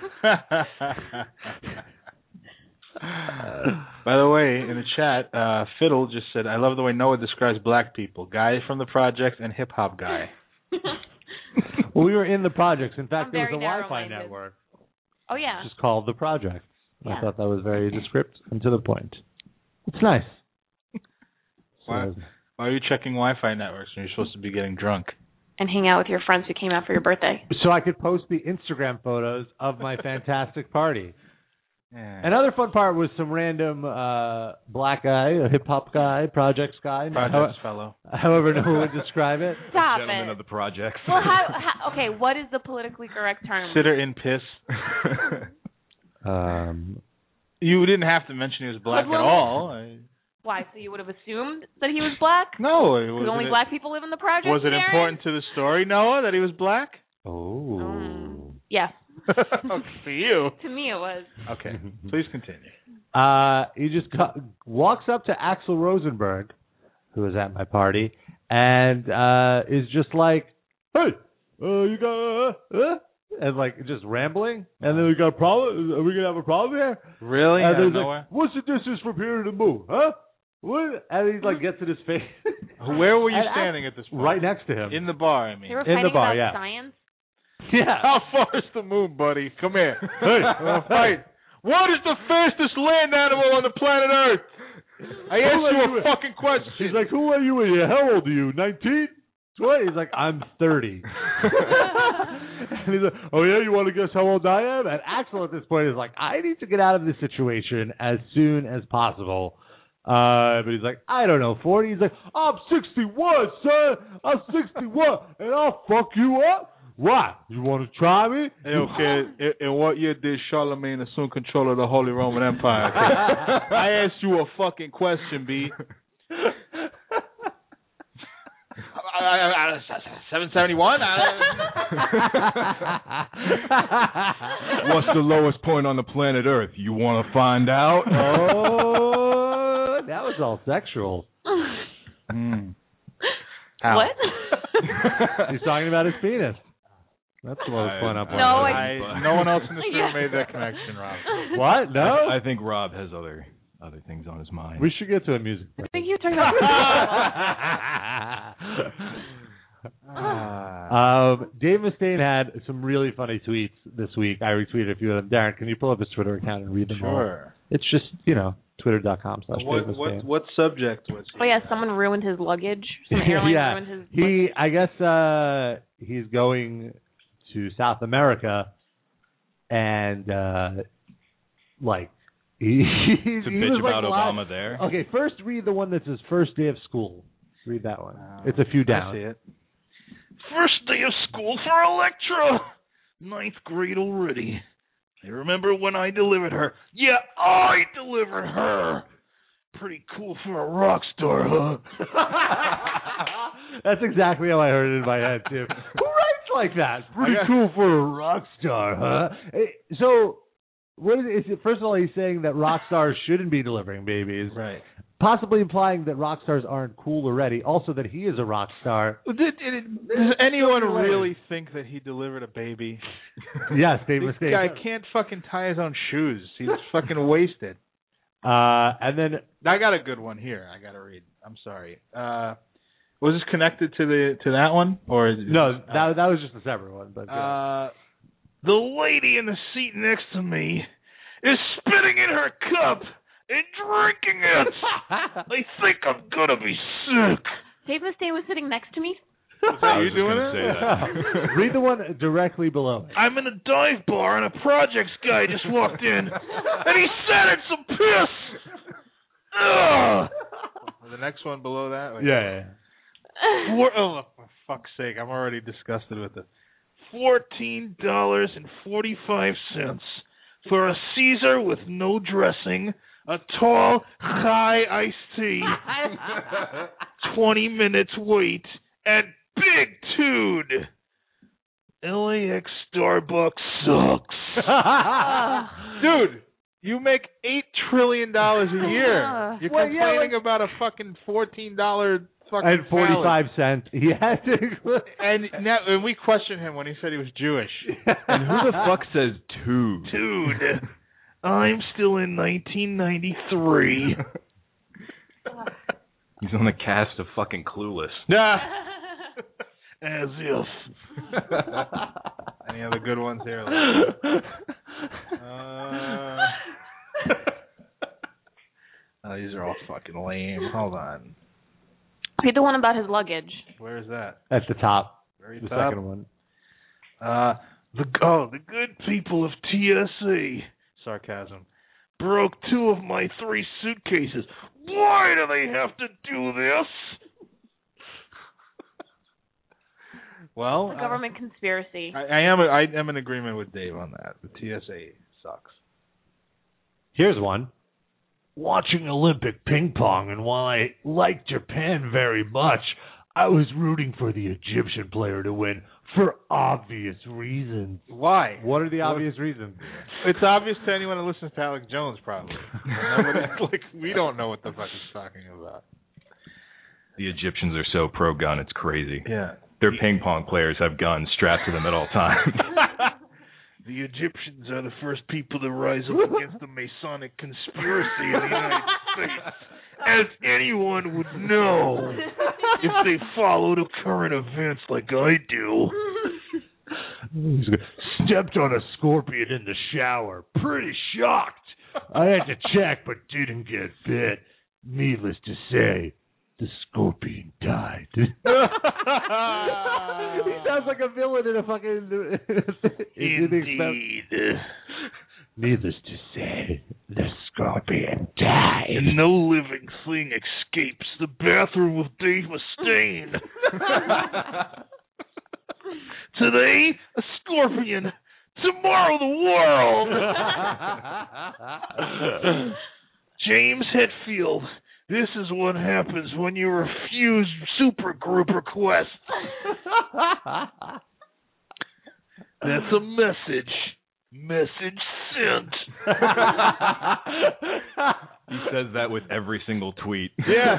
By the way, in the chat, uh, Fiddle just said, I love the way Noah describes black people. Guy from the project and hip-hop guy. Well, we were in the projects. In fact, I'm there was a very Wi-Fi narrow-minded. network. Oh, yeah. Just called the project. Yeah. I thought that was very descriptive and to the point. It's nice. Why, So, why are you checking Wi-Fi networks when you're supposed to be getting drunk? And hang out with your friends who came out for your birthday. so I could post the Instagram photos of my fantastic party. Yeah. Another fun part was some random uh, black guy, a hip-hop guy, projects guy. Projects how, fellow. However no one would describe it. Stop Gentlemen it. of the projects. Well, how, how, okay, what is the politically correct term? Sitter in piss. Um, You didn't have to mention he was black Well, at all. I, Why, so you would have assumed that he was black? no. It Because only it, black people live in the project. Was it important to the story, Noah, that he was black? oh. Um, yes. For you. To me, it was. Okay. Please continue. Uh, he just got, walks up to Axl Rosenberg, who was at my party, and uh, is just like, "Hey, uh, you got uh, uh?" and like just rambling, and then we got a problem. Are we gonna have a problem here? Really? And Out then of he's nowhere? like, "What's the distance from here to the moon, huh?" What? And he like gets in his face. Where were you And standing at this point? Right next to him. In the bar, I mean. They were In the fighting bar, about yeah. science. Yeah. How far is the moon, buddy? Come here. Hey, wanna fight. What is the fastest land animal on the planet Earth? I Who asked are you a you? fucking question. He's like, "Who are you? How old are you? nineteen? twenty?" He's like, "I'm thirty." And he's like, "Oh yeah, you want to guess how old I am?" And Axl at this point is like, "I need to get out of this situation as soon as possible." Uh, but he's like, "I don't know, forty." He's like, "I'm sixty-one, son. I'm sixty-one, and I'll fuck you up. Why? You want to try me?" Hey, okay, in, in what year did Charlemagne assume control of the Holy Roman Empire? Okay? I asked you a fucking question, B. seven seventy-one? What's the lowest point on the planet Earth? You want to find out? Oh, that was all sexual. Mm. What? He's talking about his penis. That's the lowest point up. No, I, I- no one else in this room Yeah. made that connection, Rob. What? No. I, I think Rob has other other things on his mind. We should get to a music I break. think you were talking about. um, Dave Mustaine had some really funny tweets this week. I retweeted a few of them. Darren, can you pull up his Twitter account and read them all? Sure. It's just, you know, twitter.com slash Dave What, Mustaine. what, what subject was he? Oh yeah, someone ruined his luggage. Some airline yeah. ruined his. He, I guess, uh, he's going to South America, and uh, like he, he, to he bitch was about like, Obama live- there. Okay, first read the one that's his first day of school. Read that one. Oh, It's a few down. I see it. First day of school for Electra. Ninth grade already. I remember when I delivered her. Yeah, I delivered her. Pretty cool for a rock star, huh? That's exactly how I heard it in my head too. Who writes like that? Pretty got- cool for a rock star, huh? Eh, So, what is it? Is it? First of all, he's saying that rock stars shouldn't be delivering babies, Right. possibly implying that rock stars aren't cool already. Also, that he is a rock star. Did, did, does anyone so really think that he delivered a baby? Yes, Dave This Mustaine. guy can't fucking tie his own shoes. He's fucking wasted. Uh, and then I got a good one here. I got to read. I'm sorry. Uh, was this connected to the to that one or is, no, that that was just a separate one. But yeah. Uh, The lady in the seat next to me is spitting in her cup and drinking it. I think I'm gonna be sick. Dave Mustaine was sitting next to me. was that I you was just doing gonna it? say that. read the one directly below it. I'm in a dive bar and a projects guy just walked in and he sat in some piss. Ugh. The next one below that. Wait. Yeah, yeah, yeah. Four, oh, for fuck's sake! I'm already disgusted with it. Fourteen dollars and forty-five cents for a Caesar with no dressing, a tall, high iced tea, twenty minutes wait, and Big Tood. L A X Starbucks sucks. Dude, you make eight trillion dollars a year. You're Well, yeah, complaining like- about a fucking fourteen dollar fucking And forty-five salad. cents. He had to include. And now, and we questioned him when he said he was Jewish. And who the fuck says two? Dude, I'm still in nineteen ninety-three. He's on the cast of fucking Clueless. Nah. As if. Any other good ones here? Uh, oh, these are all fucking lame. Hold on. Read the one about his luggage. Where is that? At the top. Very The top. second one. Uh, the oh, the good people of T S A Sarcasm. broke two of my three suitcases. Why do they have to do this? Well, It's a government conspiracy. I, I am I am in agreement with Dave on that. The T S A sucks. Here's one. Watching Olympic ping pong, and while I like Japan very much, I was rooting for the Egyptian player to win for obvious reasons. Why? What are the obvious reasons? It's obvious to anyone who listens to Alex Jones, probably. Nobody, like we don't know what the fuck he's talking about. The Egyptians are so pro-gun, it's crazy. Yeah. Their ping pong players have guns strapped to them at all times. The Egyptians are the first people to rise up against the Masonic conspiracy in the United States, as anyone would know if they followed the current events like I do. Stepped on a scorpion in the shower. Pretty shocked. I had to check, but didn't get bit. Needless to say, the scorpion died. He sounds like a villain in a fucking. Indeed. Needless to say, the scorpion died. And no living thing escapes the bathroom with Dave Mustaine. Today, a scorpion. Tomorrow, the world. James Hetfield. This is what happens when you refuse supergroup requests. That's a message. Message sent. He says that with every single tweet. Yeah.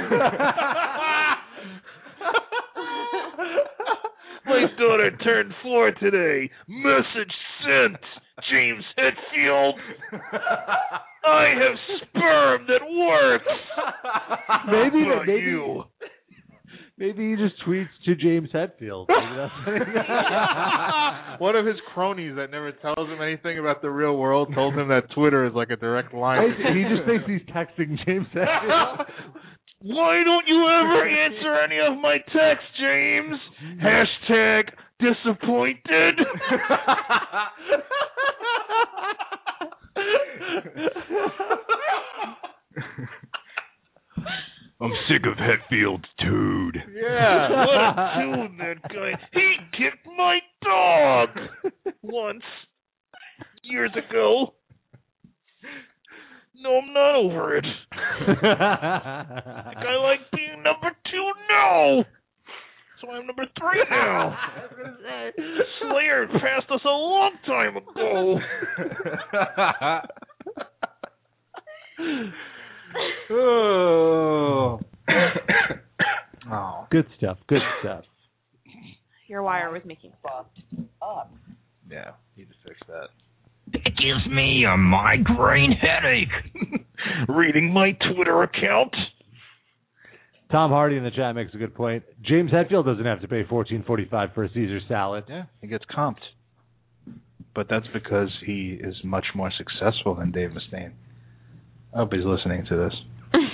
My daughter turned four today. Message sent. James Hetfield. I have sperm that works. Maybe, How about maybe, you? maybe he just tweets to James Hetfield. Maybe that's One of his cronies that never tells him anything about the real world told him that Twitter is like a direct line. he just thinks he's texting James Hetfield. Why don't you ever answer any of my texts, James? Hashtag disappointed. I'm sick of Hetfield's dude. Yeah. What a dude, that guy. He kicked my dog once, years ago. No, I'm not over it. Like I like being number two now. So I'm number three now. Slayer passed us a long time ago. Oh. Oh. Good stuff. Good stuff. Your wire was making Yeah, need to fix that. It gives me a migraine headache. Reading my Twitter account. Tom Hardy in the chat makes a good point. James Hetfield doesn't have to pay fourteen forty-five for a Caesar salad. Yeah, he gets comped. But that's because he is much more successful than Dave Mustaine. I hope he's listening to this.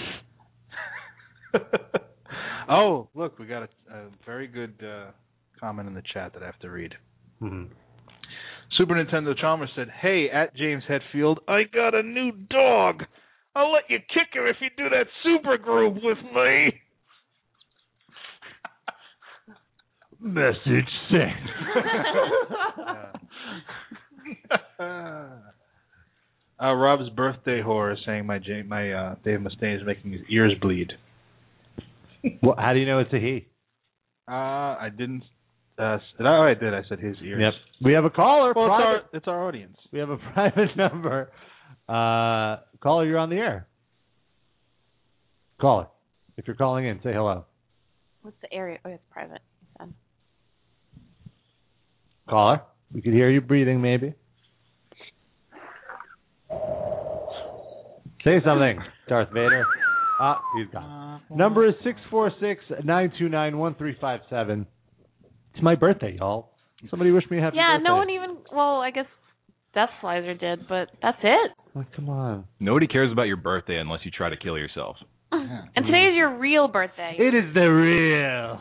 Oh, look, we got a, a very good uh, comment in the chat that I have to read. Mm-hmm. Super Nintendo Chalmers said, "Hey, at James Hetfield, I got a new dog. I'll let you kick her if you do that super group with me." Message sent. uh, Rob's birthday horror is saying my J- my uh, Dave Mustaine is making his ears bleed. Well, how do you know it's a he? Uh, I didn't. Uh, s- oh, I did. I said his ears. Yep. We have a caller. Well, it's our, private, it's our audience. we have a private number. Uh, caller, you're on the air. Caller, if you're calling in, say hello. What's the area? Oh, it's private. Then. Caller, we could hear you breathing, maybe. Say something, Darth Vader. Ah, he's gone. Number is six four six, nine two nine, one three five seven. It's my birthday, y'all. Somebody wish me a happy Yeah, birthday. no one even. Well, I guess Death Slicer did, but that's it. Like, come on. Nobody cares about your birthday unless you try to kill yourself. And today is your real birthday. It is the real.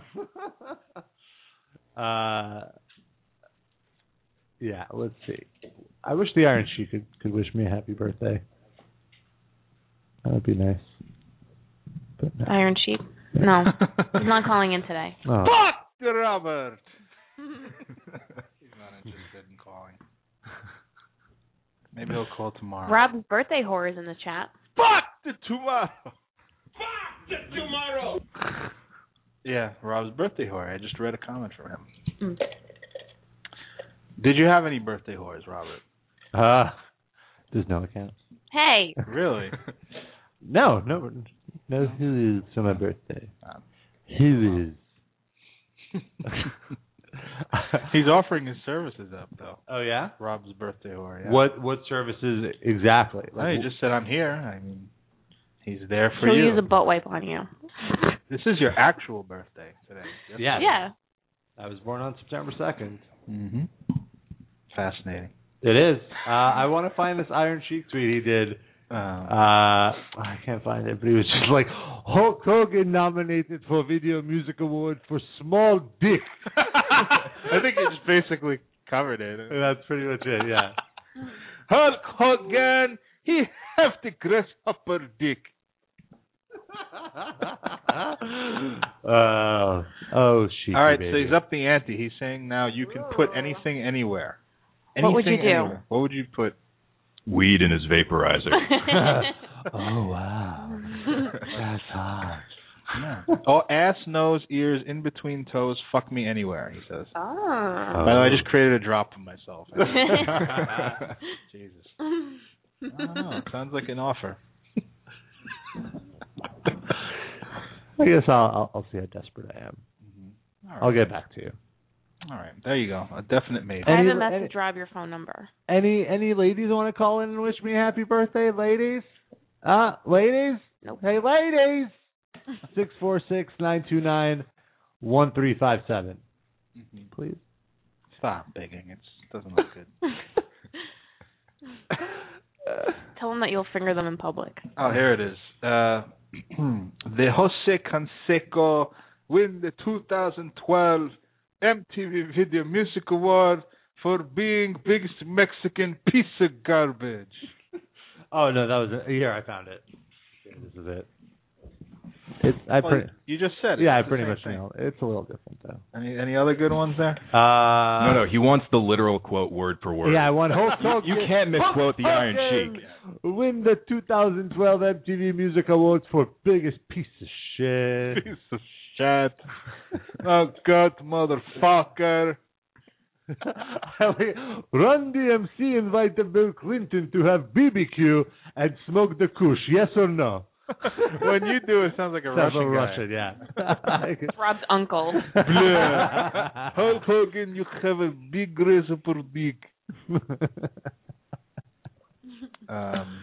uh, yeah, let's see. I wish the Iron Sheik could, could wish me a happy birthday. That would be nice. But no. Iron Sheep? No. He's not calling in today. Oh. Fuck Robert. He's not interested in calling. Maybe he'll call tomorrow. Rob's birthday horror is in the chat. Fuck the tomorrow. Fuck the tomorrow. Yeah, Rob's birthday horror. I just read a comment from him. Mm. Did you have any birthday horrors, Robert? Uh, there's no account. Hey. Really? No, no, no. Who is for my birthday? Um, Who is? He's offering his services up, though. Oh yeah. Rob's birthday horror. Yeah. What what services exactly? No, Like, he just said I'm here. I mean, he's there for He'll you. use a butt wipe on you. This is your actual birthday today. Yes. yeah. Yeah. I was born on September second. Mm-hmm. Fascinating. It is. Uh, I want to find this Iron Sheik tweet he did. Uh, Uh, I can't find it, but he was just like, Hulk Hogan nominated for Video Music Award for Small Dick. I think he just basically covered it. That's pretty much it, yeah. Hulk Hogan, he have the grasshopper dick. uh, oh, Sheik. All right, baby. so he's up the ante. He's saying now you can put anything anywhere. What would you Anything do? anywhere. What would you put? Weed in his vaporizer. Oh, wow. That's hot. Yeah. Oh, ass, nose, ears, in between toes, fuck me anywhere, he says. Oh. By the way, I just created a drop for myself. Jesus. I don't know. It sounds like an offer. I guess I'll, I'll I'll see how desperate I am. Mm-hmm. All right. I'll get back to you. All right. There you go. A definite maybe. I Any- have a message, any- Rob, your phone number. Any any ladies want to call in and wish me a happy birthday, ladies? Uh, ladies? Nope. Hey, ladies! six four six, nine two nine, one three five seven. Mm-hmm. Please. Stop begging. It doesn't look good. Tell them that you'll finger them in public. Oh, here it is. Uh, the Jose Canseco win the two thousand twelve M T V Video Music Award for being biggest Mexican piece of garbage. Oh, no, that was it. Here, I found it. This is it. It's, I Well, pretty, you just said it. yeah, I It's the pretty same much thing. know. It's a little different, though. Any any other good ones there? Uh, no, no, he wants the literal quote word for word. Yeah, I want Hulk Hogan. You can't misquote the Iron Sheik. Win the two thousand twelve M T V Music Awards for biggest piece of shit. Piece of shit. Oh, God, motherfucker. Run D M C invited Bill Clinton to have B B Q and smoke the kush. Yes or no? When you do it, sounds like a Sounds Russian like guy. Russian, yeah. Rob's uncle. Blah. Hulk Hogan, you have a big razor dick. Um,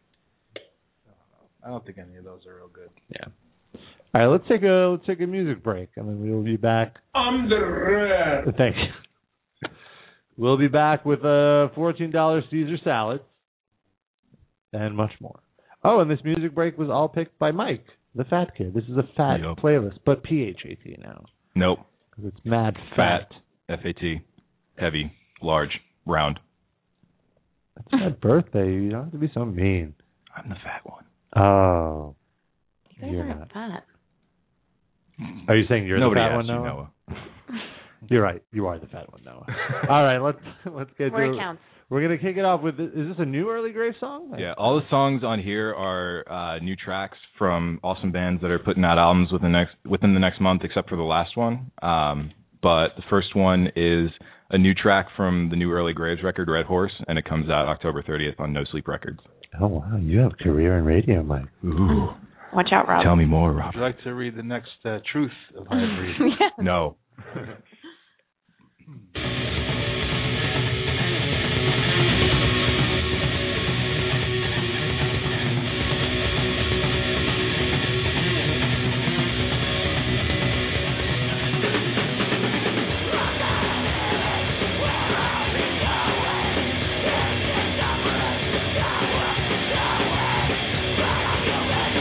I don't think any of those are real good. Yeah. All right, let's take a let's take a music break, and then we'll be back. I'm the red. Thank you. We'll be back with a fourteen dollar Caesar salad and much more. Oh, and this music break was all picked by Mike, the fat kid. This is a fat Yep. playlist, but P H A T now. Nope. Because it's mad fat. Fat. F A T. Heavy. Large. Round. It's my birthday. You don't have to be so mean. I'm the fat one. Oh. You guys You're aren't not. fat. Are you saying you're Nobody the fat asked one, you, Noah? Noah. You're right. You are the fat one, Noah. All right, let's let's get Where to it counts. We're gonna kick it off with. Is this a new Early Grave song? Yeah, all the songs on here are uh, new tracks from awesome bands that are putting out albums within the next within the next month, except for the last one. Um, but the first one is a new track from the new Early Graves record, Red Horse, and it comes out October thirtieth on No Sleep Records. Oh wow, you have a career in radio, Mike. Ooh. Watch out, Rob. Tell me more, Rob. Would you like to read the next uh, truth of Hired Read? Yeah. No.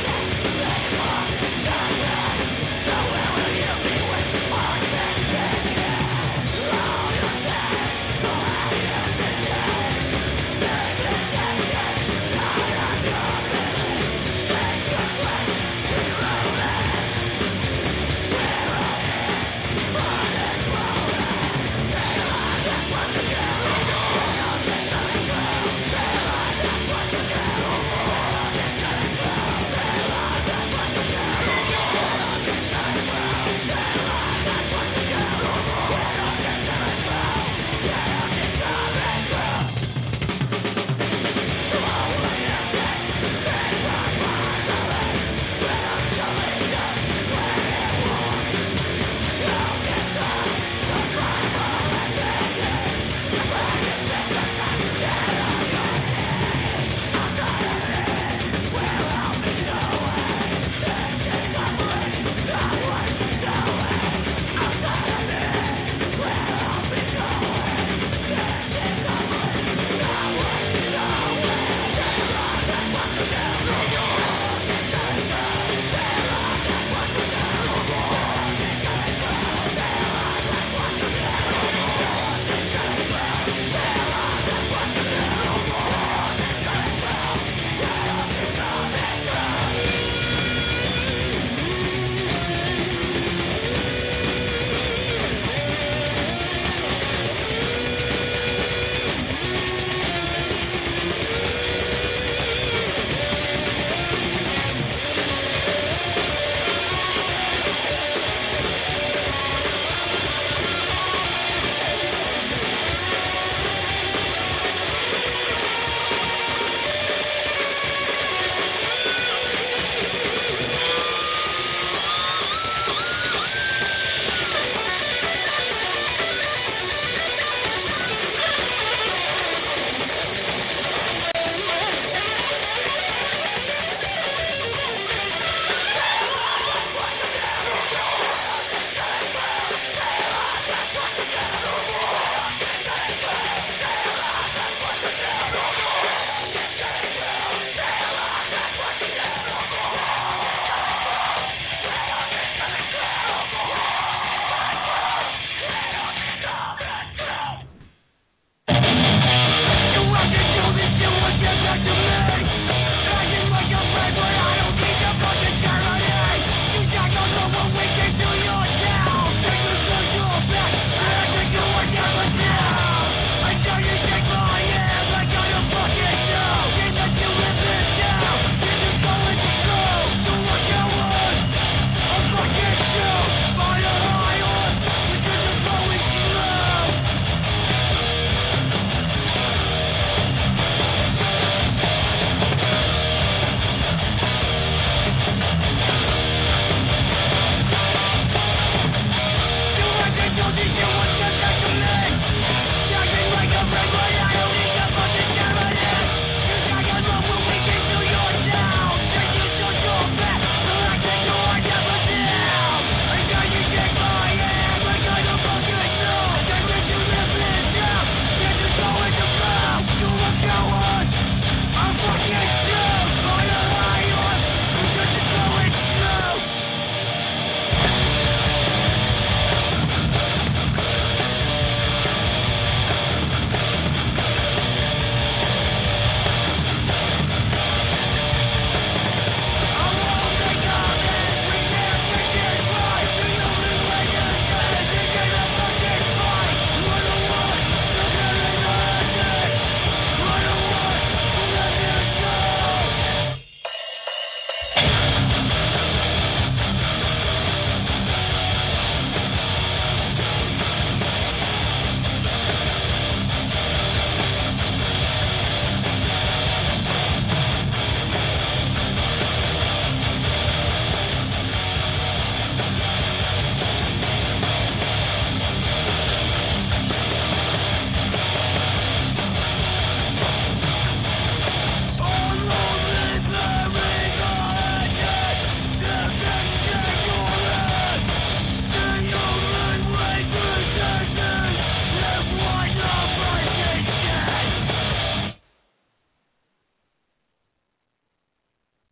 Yeah.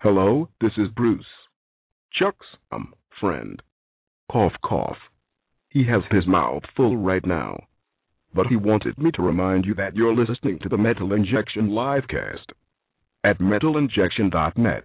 Hello, this is Bruce. Chuck's um, friend. Cough, cough. He has his mouth full right now. But he wanted me to remind you that you're listening to the Metal Injection livecast at metal injection dot net.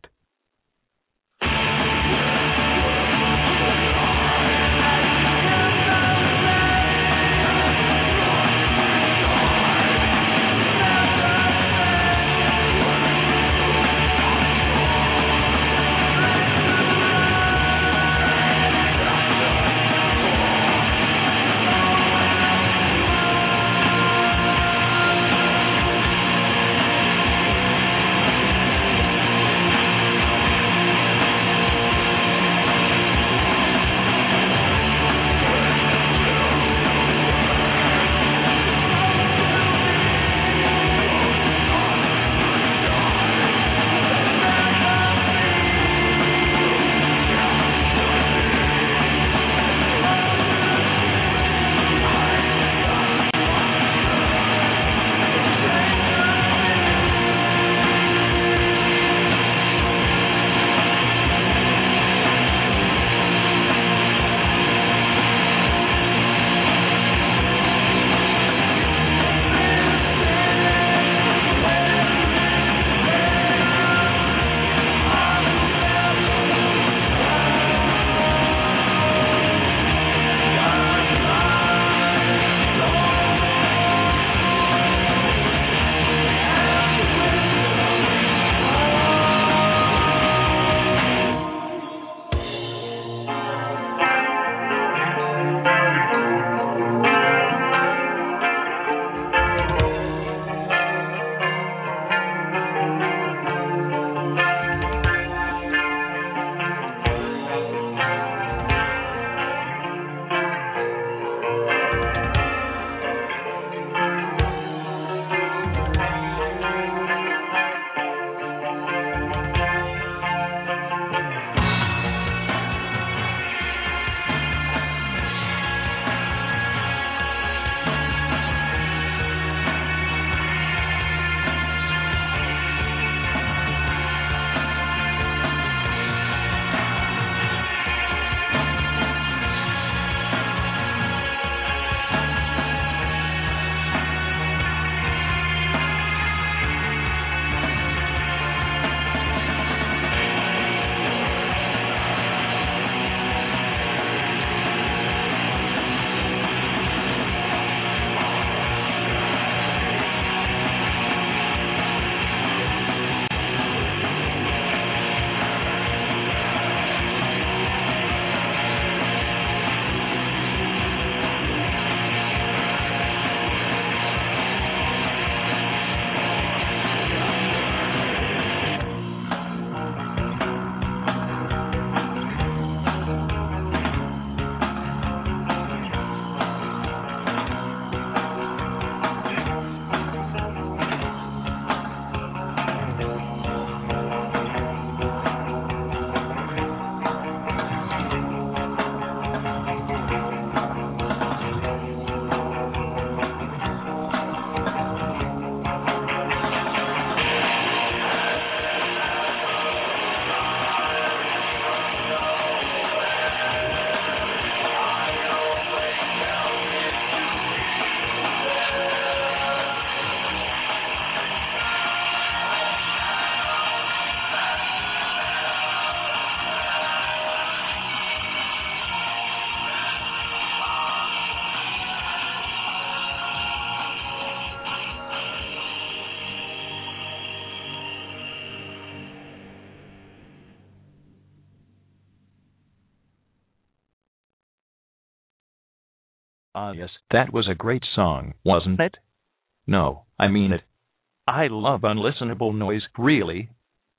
Ah, yes, that was a great song, wasn't it? No, I mean it. I love unlistenable noise, really.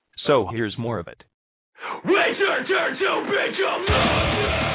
So here's more of it. It's your turn to become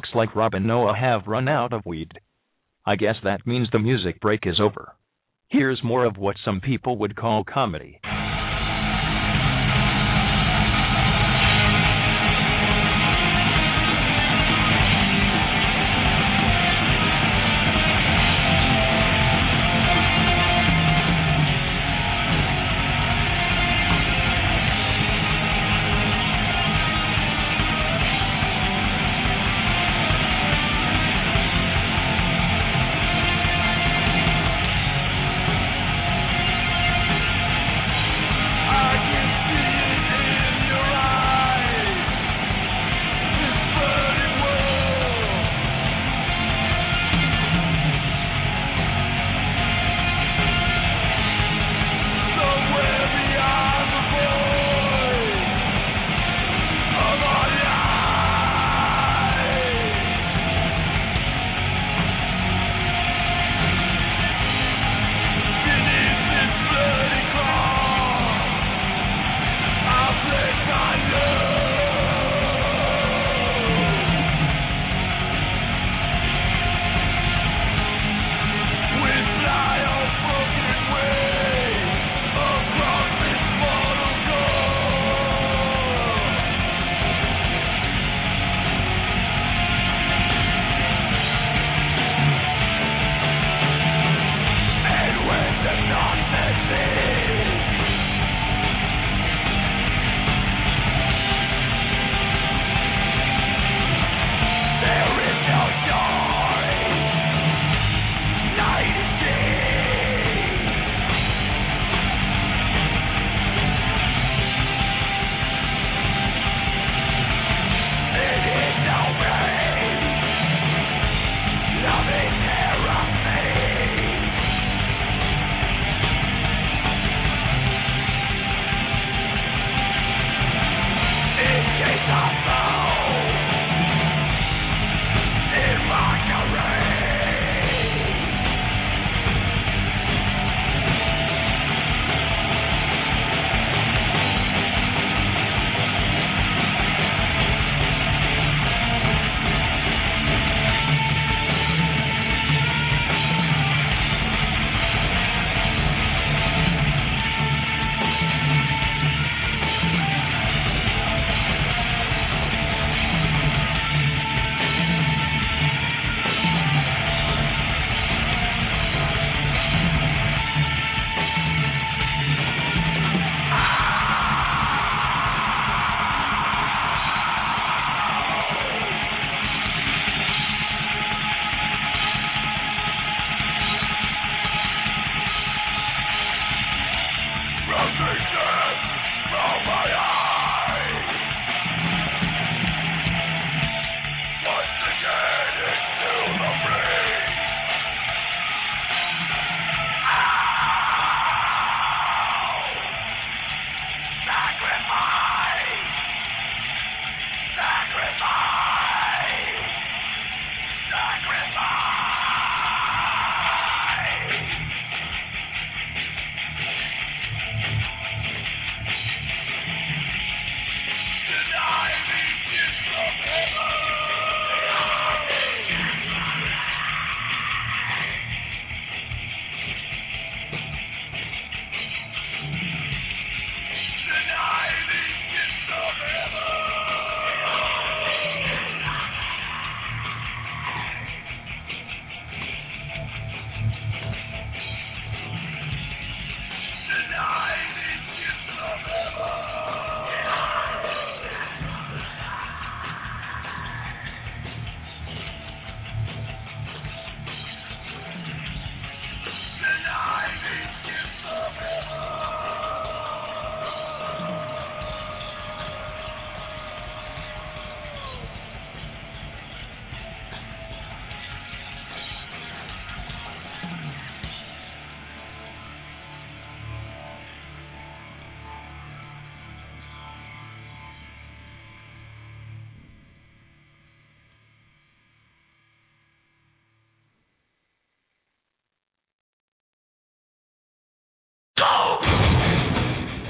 Looks like Rob and Noah have run out of weed. I guess that means the music break is over. Here's more of what some people would call comedy.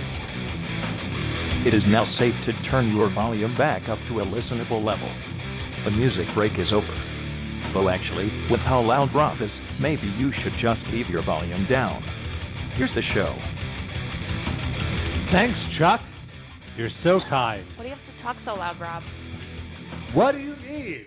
It is now safe to turn your volume back up to a listenable level. the music break is over. Well, actually, with how loud Rob is, maybe you should just leave your volume down. Here's the show. Thanks, Chuck. You're so kind. What do you have to talk so loud, Rob? What do you need?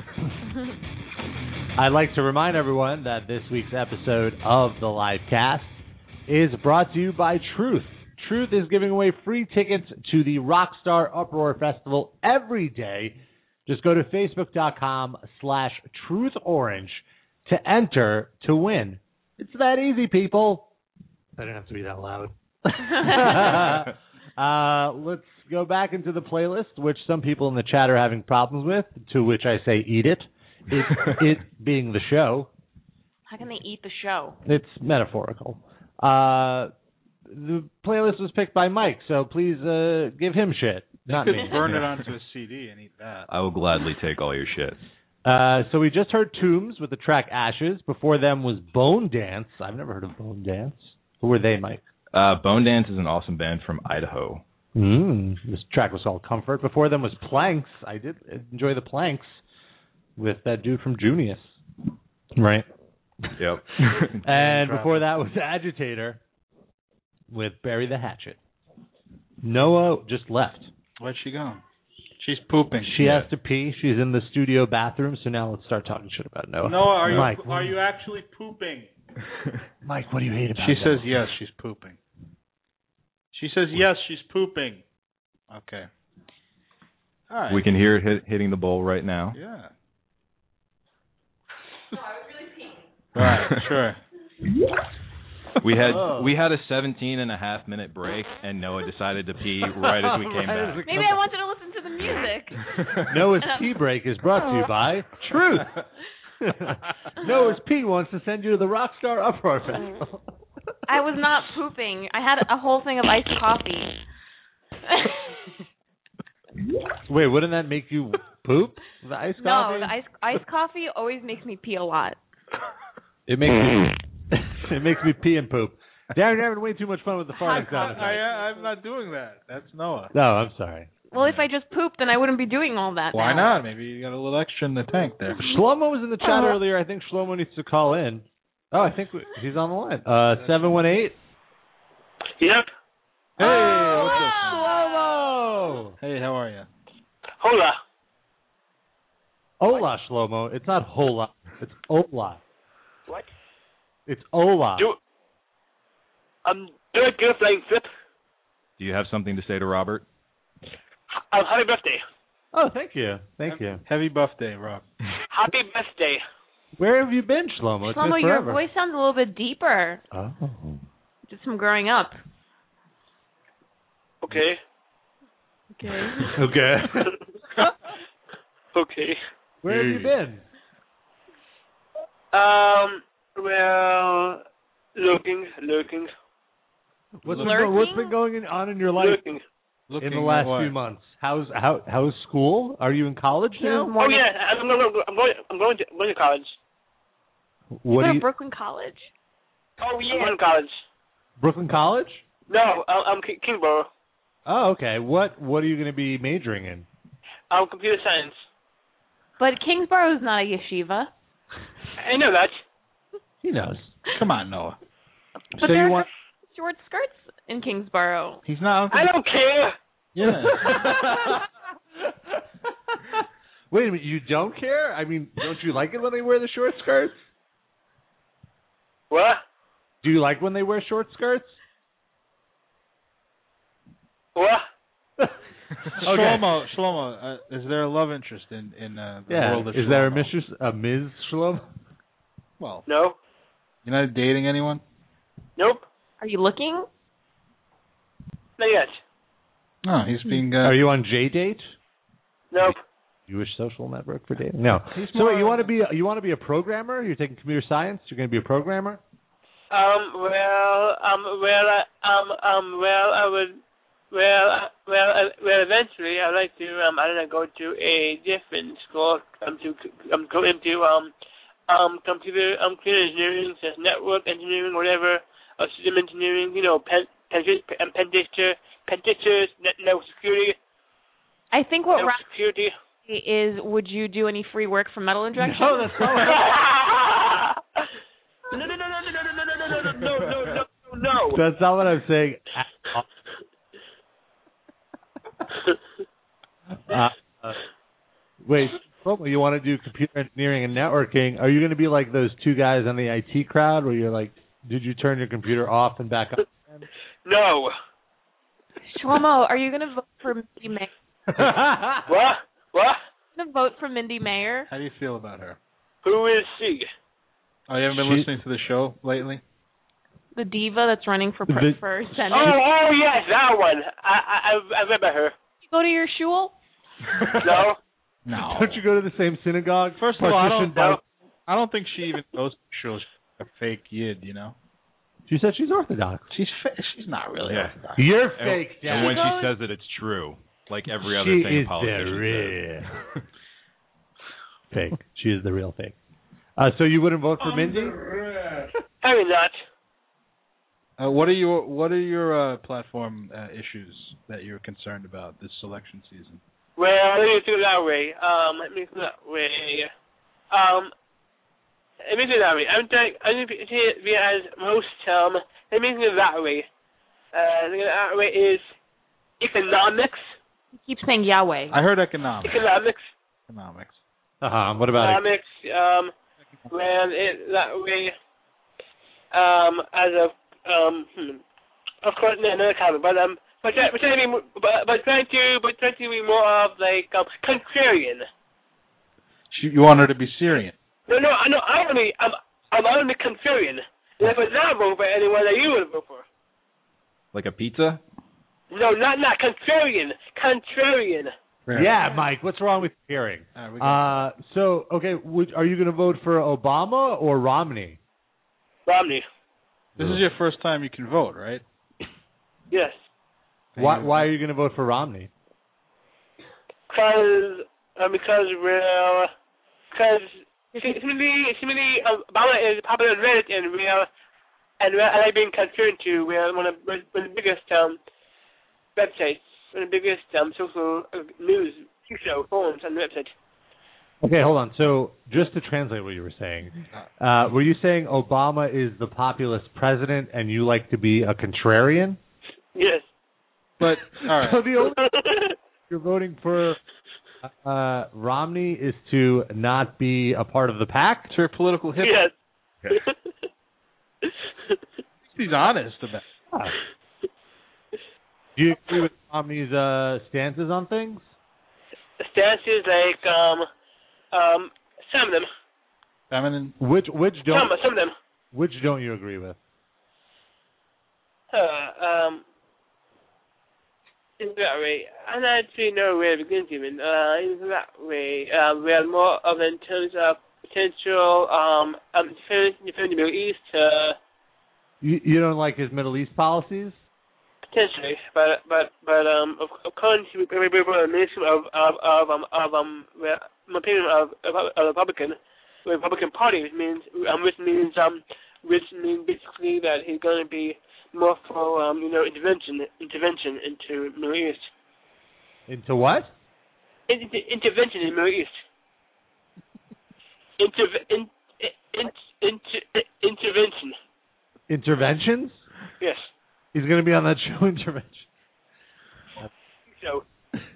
I'd like to remind everyone that this week's episode of the live cast is brought to you by Truth. Truth is giving away free tickets to the Rockstar Uproar Festival every day. Just go to facebook.com slash truthorange to enter to win. It's that easy, people. I didn't have to be that loud. uh, let's go back into the playlist, which some people in the chat are having problems with, to which I say eat it. It, it being the show. How can they eat the show? It's metaphorical. Uh, the playlist was picked by Mike, so please uh, give him shit. Not you me. could burn it onto a C D and eat that. I will gladly take all your shit. Uh, so we just heard Tombs with the track Ashes. Before them was Bone Dance. I've never heard of Bone Dance. Who were they, Mike? Uh, Bone Dance is an awesome band from Idaho. Mm, this track was called Comfort. Before them was Planks. I did enjoy the Planks with that dude from Junius. Right. Yep. And before that was Agitator with Bury the Hatchet. Noah just left. Where'd she go? She's pooping. She yeah. has to pee. She's in the studio bathroom, so now let's start talking shit about Noah. Noah, are Mike, you are you actually pooping? Mike, what do you hate about She Noah? says yes, she's pooping. She says yes, she's pooping. Okay. All right. We can hear it hit, hitting the bowl right now. Yeah. No, I was really peeing. Right, sure. We had oh. we had a seventeen and a half minute break, and Noah decided to pee right as we came right back. Maybe I wanted to listen to the music. Noah's Pee Break is brought to you by Truth. Noah's Pee wants to send you to the Rockstar Uproar Festival. I was not pooping. I had a whole thing of iced coffee. Wait, wouldn't that make you poop? The iced no, coffee? the ice, iced coffee always makes me pee a lot. It makes me, it makes me pee and poop. Darren, you're having way too much fun with the farting sound effect. I, I, I'm not doing that. That's Noah. No, I'm sorry. Well, if I just pooped, then I wouldn't be doing all that. Why now. not? Maybe you got a little extra in the tank there. Shlomo was in the chat earlier. I think Shlomo needs to call in. Oh, I think we, he's on the line. Uh, seven one eight. Yep. Hey, oh, what's up? Shlomo. Hey, how are you? Hola. Hola, Shlomo. It's not hola. It's hola. What? It's hola. Do, I'm doing good playing flip. Do you have something to say to Robert? Um, happy birthday. Oh, thank you. Thank you. Heavy buff day, Rob. Happy birthday. Where have you been, Shlomo? It's Shlomo, been your forever. voice sounds a little bit deeper. Oh. Just from growing up. Okay. Okay. Okay. Okay. Where have you been? Um, well, looking, looking. What's been, go- what's been going on in your life Looking. Looking in the last at what? few months? How's how how's school? Are you in college now? Oh yeah, I'm going. I'm going. I'm going to, I'm going to college. You What go do to you, Brooklyn College? Oh yeah. I'm going to college. Brooklyn College? No, I'm, I'm Ki- Kingsborough. Oh, okay. What what are you going to be majoring in? I'm computer science. But Kingsborough is not a yeshiva. I know that. He knows. Come on, Noah. But So there you are want? short skirts in Kingsborough. He's not. I don't care. Yeah. Wait a minute. You don't care? I mean, don't you like it when they wear the short skirts? What? Do you like when they wear short skirts? What? Okay. Shlomo, Shlomo, uh, is there a love interest in in uh, the Yeah. world of Is there a Shlomo? mistress, a Miz Shlomo? Well, No. you're not dating anyone? Nope. Are you looking? Not yet. No, he's being. Uh, Are you on J Date? Nope. Jewish social network for dating? No. He's So more- wait, you want to be you want to be a programmer? You're taking computer science. You're going to be a programmer. Um. Well. Um. Well. I, um. Um. Well. I would. Well. Uh, well. Uh, well. Eventually, I'd like to. Um. I don't know. Go to a different school. Um. To. Um. Go into. Um. Um. Computer. Um. Computer engineering, such as network engineering, whatever. Uh, system engineering. You know. Pen. Pen. Pen. Pen. Pen. Net, network security. I think what network Rob, security. is, would you do any free work for metal injection? No, that's not No, no, no, no, no, no, no, no, no, no, no, no, no, no. That's not what I'm saying. uh, uh, wait, Shlomo, you want to do computer engineering and networking? Are you going to be like those two guys on the I T crowd where you're like, did you turn your computer off and back up? No. Shlomo, are you going to vote for Mindy Mayer? What? What? Going to vote for Mindy Mayer? How do you feel about her? Who is she? Oh, you haven't been She- listening to the show lately? The diva that's running for pre- The- for Senate. Oh, oh yes, that one. I I I remember her. You go to your shul? No. No. Don't you go to the same synagogue? First of all, I don't, Partitioned by- I don't think she even goes to show. She's a fake yid, you know? She said she's Orthodox. She's fa- she's not really Yeah. Orthodox. You're And, fake, Dad. and when She she goes- says it, it's true. Like every other She thing is a politician the real says. fake. She is the real fake. Uh, so you wouldn't vote for Mindy? I mean not. Uh, what are your What are your uh, platform uh, issues that you're concerned about this election season? Well, let me do it that way. Um, let me do it that way. Um, let me do it that way. I'm trying. I'm going to see it via as most um. Let me do it that way. Uh, the that way is economics. You keep saying Yahweh. I heard economics. Economics. Economics. Uh huh. What about it? Economics. Um, well, it that way. Um, as a um, hmm. of course, no, no comment, but um, but try, but trying to be, mo- but but trying to, but trying to be more of like um, contrarian. She, you want her to be Syrian? No, no, I know. I'm only, I'm, I'm only contrarian. And if I not vote for anyone that you would vote for. Like a pizza? No, not not contrarian. Contrarian. Yeah, Mike. What's wrong with hearing? All right, we Uh, so okay, would, are you going to vote for Obama or Romney? Romney. This is your first time you can vote, right? Yes. Why Why are you going to vote for Romney? Because, uh, because well, because similarly, similarly, um, Obama is popular on Reddit and well, and well, I like being concerned to well, one of, one of the biggest um websites, one of the biggest um social uh, news show forums on the website. Okay, hold on. So just to translate what you were saying, uh, were you saying Obama is the populist president and you like to be a contrarian? Yes. But all right. So the only you're voting for uh, Romney is to not be a part of the pack? To her political hip. Yes. Okay. He's honest about it. Ah. Do you agree with Romney's uh, stances on things? Stances like um um some of them. Feminine. Which which don't Some some of them. which don't you agree with? Uh, um, in that way, I'm not actually know where to begin to even. Uh, in that way, uh, we are more of in terms of potential um um defending the Middle East. Uh, You you don't like his Middle East policies? potentially, but but but um, of, according to the ministry of of of um of um, well, my opinion of of a Republican, Republican Party, which means um which means um which means basically that he's going to be more for um you know intervention intervention into the Middle East. Into what? Inter- intervention in the Middle East. Interve- in, in, in, inter- intervention. Interventions? Yes. He's going to be on that show, Intervention. So.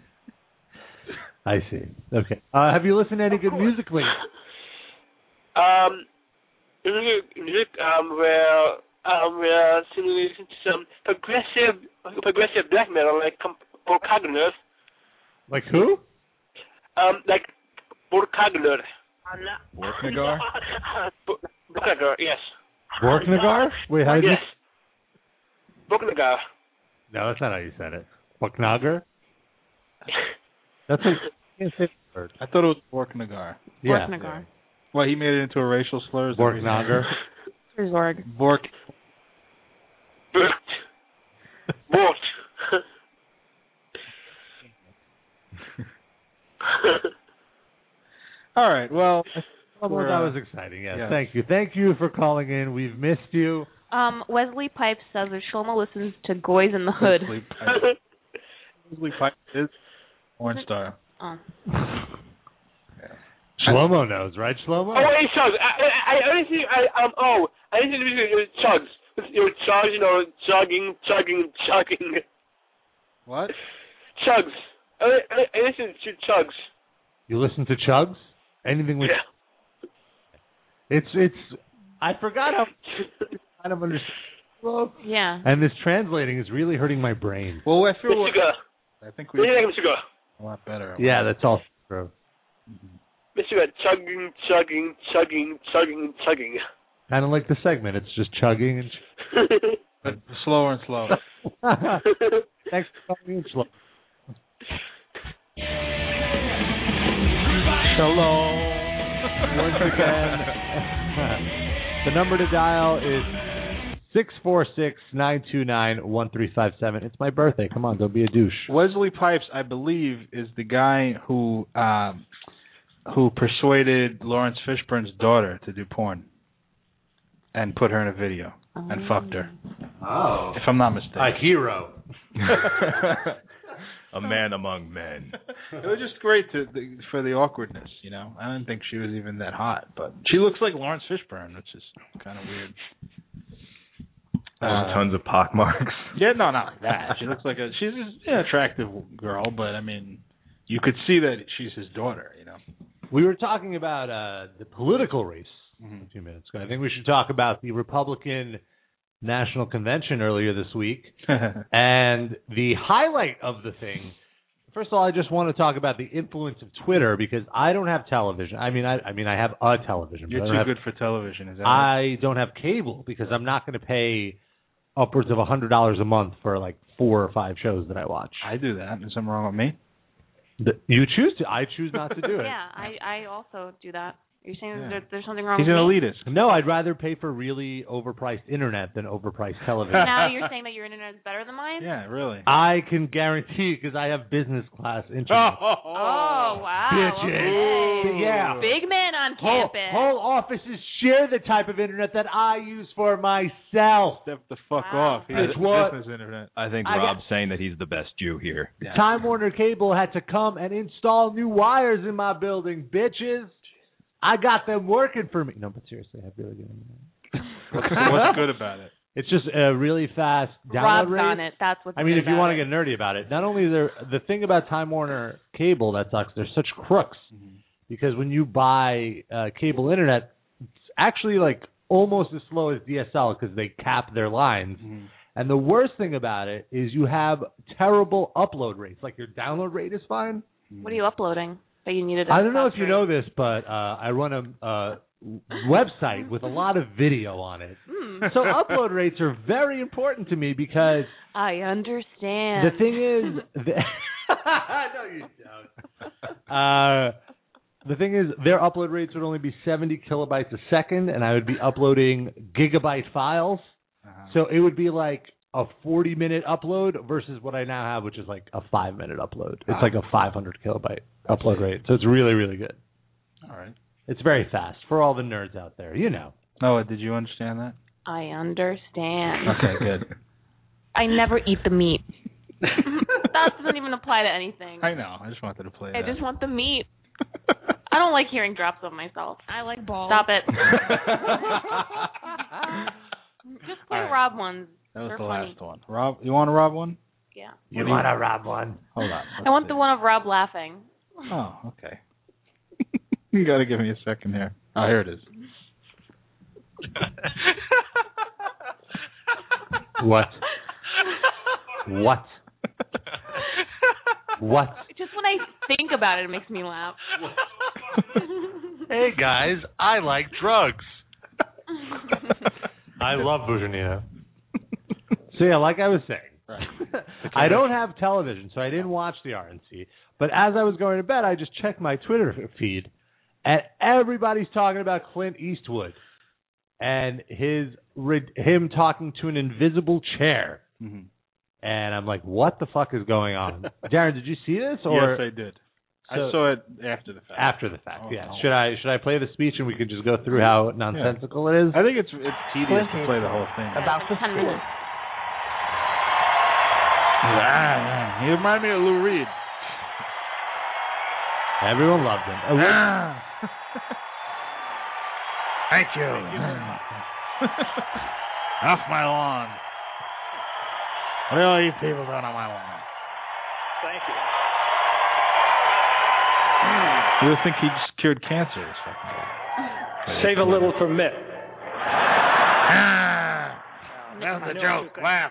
I see. Okay. Uh, have you listened to any good music lately? Um, music, music, um, where, um, where similarly listen to some progressive, progressive black metal like um, Borkagner. Like who? Um, like Borkagner. Borknagar? Borkagner, yes. Borknagar? Wait, how did Yes. you? Borknagar. No, that's not how you said it. Borknagar? That's a. I can't say the word. I thought it was Borknagar. Yeah. Borknagar. Well, he made it into a racial slur. Borknagar. Zorg. Bork. Bort. Bort. All right. Well, Well, we're, that uh, was exciting. Yes. yeah. Thank you. Thank you for calling in. We've missed you. Um, Wesley Pipes says that Shlomo listens to Goys in the Hood. Wesley Pipes. Wesley Pipes is porn star. Oh. Shlomo knows, right, Shlomo? Oh, hey, Chugs. I, I, I honestly, I, um, oh, I didn't think it was Chugs. It was Chugs, you know, chugging, chugging, chugging. What? Chugs. I, I, I listen to Chugs. You listen to Chugs? Anything with... Yeah. It's, it's... I forgot how... kind of understand. Yeah. And this translating is really hurting my brain. Well, I feel... Mister I think we... A lot better. Yeah, that's all true. Mister Chugging, chugging, chugging, chugging, chugging. Kind of like the segment. It's just chugging and... Ch- but slower and slower. Thanks for coming in, Slow. Shalom. Once again, the number to dial is six four six, nine two nine, one three five seven. It's my birthday. Come on, don't be a douche. Wesley Pipes, I believe, is the guy who um, who persuaded Lawrence Fishburne's daughter to do porn and put her in a video oh. and fucked her. Oh. If I'm not mistaken. A hero. A man among men. It was just great to the, for the awkwardness, you know. I didn't think she was even that hot, but she looks like Lawrence Fishburne, which is kind of weird. Uh, tons of pockmarks. Yeah, no, not like that. She looks like a she's an yeah, attractive girl, but I mean, you could see that she's his daughter, you know. We were talking about uh, the political race mm-hmm. a few minutes ago. I think we should talk about the Republican National Convention earlier this week. And the highlight of the thing, first of all, I just want to talk about the influence of Twitter because I don't have television. I mean, I, I mean, I have a television. You're but I too don't have, good for television, is that I right? don't have cable because I'm not going to pay upwards of one hundred dollars a month for like four or five shows that I watch. I do that. Is something wrong with me? The, you choose to. I choose not to do it. Yeah, I, I also do that. Are you saying Yeah. there, there's something wrong He's with an me? elitist. No, I'd rather pay for really overpriced internet than overpriced television. Now you're saying that your internet is better than mine? Yeah, really. I can guarantee because I have business class internet. Oh, wow. Bitches. Okay. Yeah. Big man on Whole, campus. whole offices share the type of internet that I use for myself. Step the fuck Wow. off. He It's has what- business internet. I think I Rob's got- saying that he's the best Jew here. Yeah. Time Warner Cable had to come and install new wires in my building, bitches. I got them working for me. No, but seriously, I have really good internet. What's, what's good about it? It's just a really fast download Rob's rate. on it. That's what's I mean, good if you about want it. to get nerdy about it, not only is there the thing about Time Warner Cable that sucks, they're such crooks Mm-hmm. because when you buy uh, cable internet, it's actually like almost as slow as D S L because they cap their lines. Mm-hmm. And the worst thing about it is you have terrible upload rates. Like your download rate is fine. What are you uploading that you needed? I don't know if you know this, but uh, I run a uh, website with a lot of video on it. Mm. So upload rates are very important to me because I understand. the thing is, the no, you don't. Uh, the thing is, their upload rates would only be seventy kilobytes a second, and I would be uploading gigabyte files. Uh-huh. So it would be like a forty-minute upload versus what I now have, which is like a five-minute upload. It's like a five hundred kilobyte upload rate. So it's really, really good. All right. It's very fast for all the nerds out there, you know. Noah, did you understand that? I understand. Okay, good. I never eat the meat. That doesn't even apply to anything. I know. I just wanted to play I that. just want the meat. I don't like hearing drops of myself. I like balls. Stop it. Just play All right. Rob ones. That was They're the funny. last one. Rob, you want a Rob one? Yeah. You want to rob one? Hold on. I want the one of Rob laughing. Oh, okay. You got to give me a second here. Oh, here it is. What? What? What? Just when I think about it, it makes me laugh. Hey guys, I like drugs. I love Bujanino. So yeah, like I was saying, Right. I don't have television, so I didn't watch the R N C. But as I was going to bed, I just checked my Twitter feed, and everybody's talking about Clint Eastwood and his him talking to an invisible chair. Mm-hmm. And I'm like, what the fuck is going on? Darren, did you see this? Or yes, I did. So, I saw it after the fact. After the fact, Oh, yeah. no. Should I should I play the speech and we could just go through how nonsensical it is? I think it's it's tedious to play the whole thing. About the Ten minutes. Ah, he reminded me of Lou Reed. Everyone loved him. Uh, what- Thank you. Off my lawn. What are all you people doing on my lawn? Thank you. You would think he just cured cancer or something. Save a little for Mitt. Ah, that was a joke. Laugh.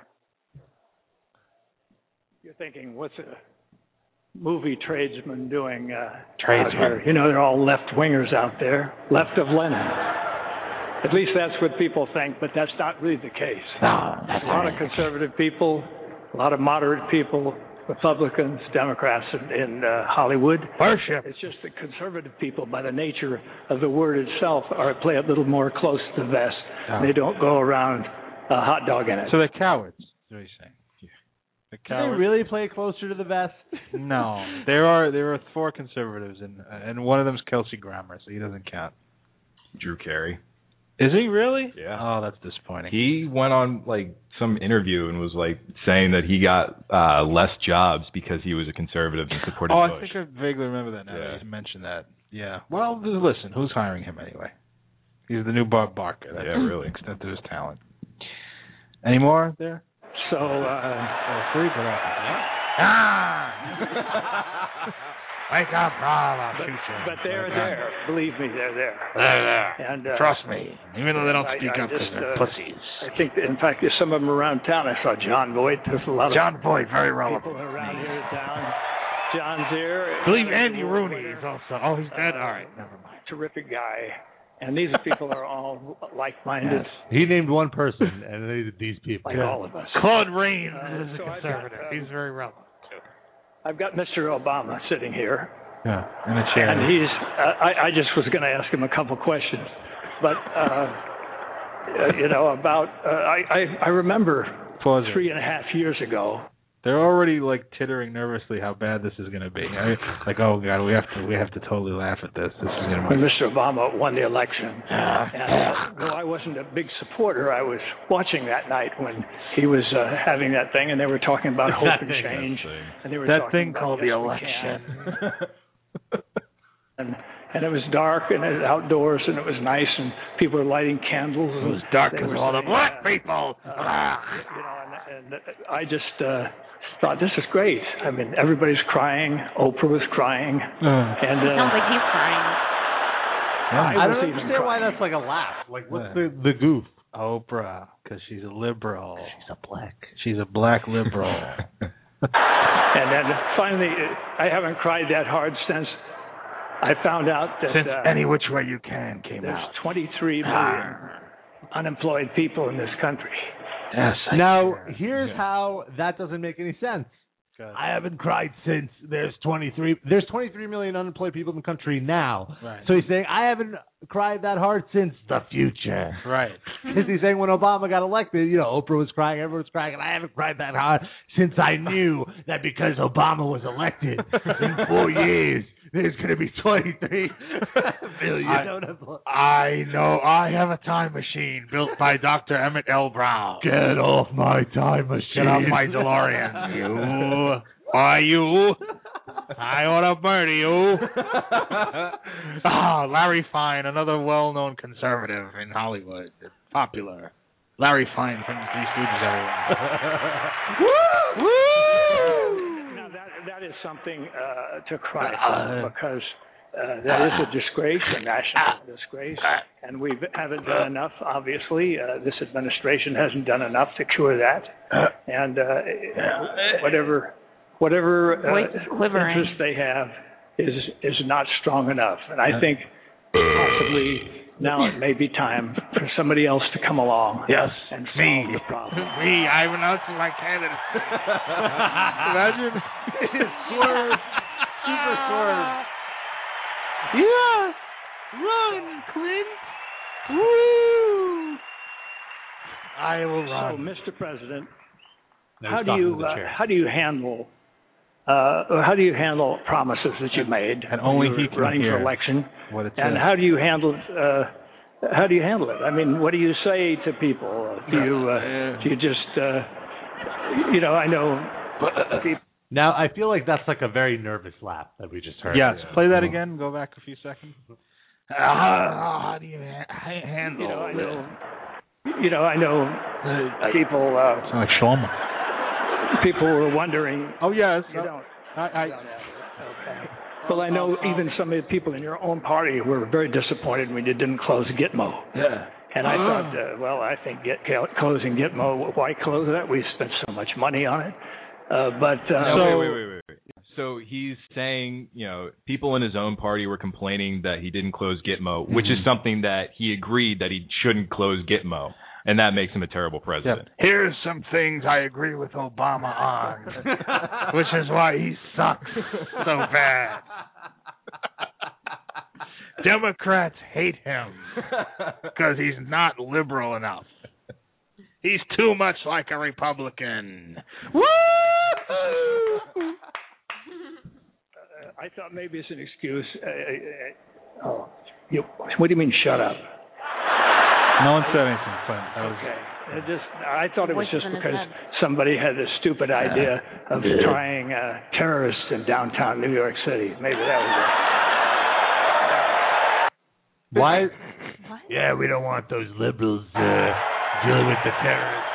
You're thinking, what's a movie tradesman doing uh, Tradesman. out here? You know, they're all left-wingers out there, left of Lenin. At least that's what people think, but that's not really the case. No, that's a lot of conservative people, a lot of moderate people, Republicans, Democrats in, in uh, Hollywood. Worship. It's just that conservative people, by the nature of the word itself, are play a little more close to the vest. Oh. They don't go around uh, hot dogging it. So they're cowards. That's what you're saying. The Do they really play closer to the vest? No, there are there are four conservatives, and and one of them's Kelsey Grammer, so he doesn't count. Drew Carey. Is he really? Yeah. Oh, that's disappointing. He went on like some interview and was like saying that he got uh less jobs because he was a conservative and supported oh, Bush. I think I vaguely remember that now Yeah. that you mentioned that. Yeah. Well, listen, who's hiring him anyway? He's the new Bob Barker. That's Yeah, really. the extent of his talent. Any more there? So, uh, oh, free, but Ah! Wake up, Rob. I'll but, shoot you. but they're there. Believe me, they're there. They're there. And, uh, Trust me. Even though they don't I- speak I up because just, they're uh, pussies. I think, that, in fact, there's some of them around town. I saw John Voight. There's a lot of John Voight, very relevant. people around here in town. John's here. I believe Andy Rooney is also. Oh, he's dead? All right, never mind. Terrific guy. And these are people are all like-minded, He named one person, and they, these people. like all of us. Claude Rains Uh, is a so I've conservative. got, um, he's very relevant. I've got Mister Obama sitting here. Yeah, in a chair. And he's, uh, I, I just was going to ask him a couple questions. But, uh, uh, you know, about, uh, I, I, I remember Pause it. three and a half years ago. They're already like tittering nervously how bad this is going to be. I, like, oh god, we have to we have to totally laugh at this. This is going to When be. Mister Obama won the election. And uh, though I wasn't a big supporter, I was watching that night when he was uh, having that thing, and they were talking about hope That and thing, change. that thing. And they were That talking thing about, called yes, the we election. can. and and it was dark, and it was outdoors, and it was nice, and people were lighting candles. It was dark They because were all the saying, black uh, people. uh, Ah. you know, and, and I just uh, thought this is great. I mean, everybody's crying. Oprah was crying, Uh, and uh, Sounds like he's crying. I, I was don't even understand why crying. that's like a laugh. Like, what's Yeah. the, the goof? Oprah, because she's a liberal. She's a black. She's a black liberal. And then finally, uh, I haven't cried that hard since I found out that Since uh, Any Which Way You Can came there's out. twenty-three million Ah. unemployed people in this country. Yes. I Now, hear. here's Yeah. how that doesn't make any sense. Go ahead. I haven't cried since there's twenty-three there's twenty-three million unemployed people in the country now. Right. So he's saying I haven't cried that hard since the future. Right. Because he's saying when Obama got elected, you know, Oprah was crying, everyone was crying, and I haven't cried that hard since I knew that because Obama was elected in four years, there's going to be twenty-three million I- unemployed. I know. I have a time machine built by Doctor Emmett L. Brown. Get off my time machine. Get off my DeLorean, you. Why, you? I ought to murder you. Ah, Larry Fine, another well-known conservative in Hollywood. Popular. Larry Fine from the Three Stooges, everyone. Woo! Woo! Now that that is something uh, to cry for because uh, that is a disgrace, a national disgrace, and we haven't done enough. Obviously, uh, this administration hasn't done enough to cure that, and uh, whatever whatever Voice is uh, quivering. interest they have is is not strong enough, and I think possibly now it may be time for somebody else to come along Yes, and solve me. the problem. Me, I'm announcing my candidacy. Imagine Swerve. Super swerve. Yeah, run, Clint. Woo! I will So, run. Mister President, No, how he's do talking you to the uh, chair. how do you handle uh, or how do you handle promises that you made And when only you were he can running hear for election? what it And says. how do you handle uh, how do you handle it? I mean, what do you say to people? Do you uh, do you just uh, you know? I know people. Now, I feel like that's like a very nervous laugh that we just heard. Yes. Yeah. Play that again. Go back a few seconds. Uh, how, how do you ha- handle You know, I it? know. You know, I know uh, people. Uh, Sound like Shlomo. People were wondering. Oh yes. You don't. I. I you don't have it. Okay. Well, I know even some of the people in your own party were very disappointed when you didn't close Gitmo. Yeah. And I Ah. thought, uh, well, I think get, closing Gitmo, why close that? We spent so much money on it. Uh, but uh, no, so, wait, wait, wait, wait, wait. So he's saying, you know, people in his own party were complaining that he didn't close Gitmo, mm-hmm. which is something that he agreed that he shouldn't close Gitmo, and that makes him a terrible president. Yep. Here's some things I agree with Obama on, which is why he sucks so bad. Democrats hate him because he's not liberal enough. He's too much like a Republican. Woo! I thought maybe it's an excuse. Uh, uh, oh, you, what do you mean, shut up? No one said anything, Clint. That was, okay. It just, I thought it was Voices just in his because head. somebody had this stupid idea of Yeah. trying uh, terrorists in downtown New York City. Maybe that was it. Why? What? Yeah, we don't want those liberals uh, dealing with the terrorists.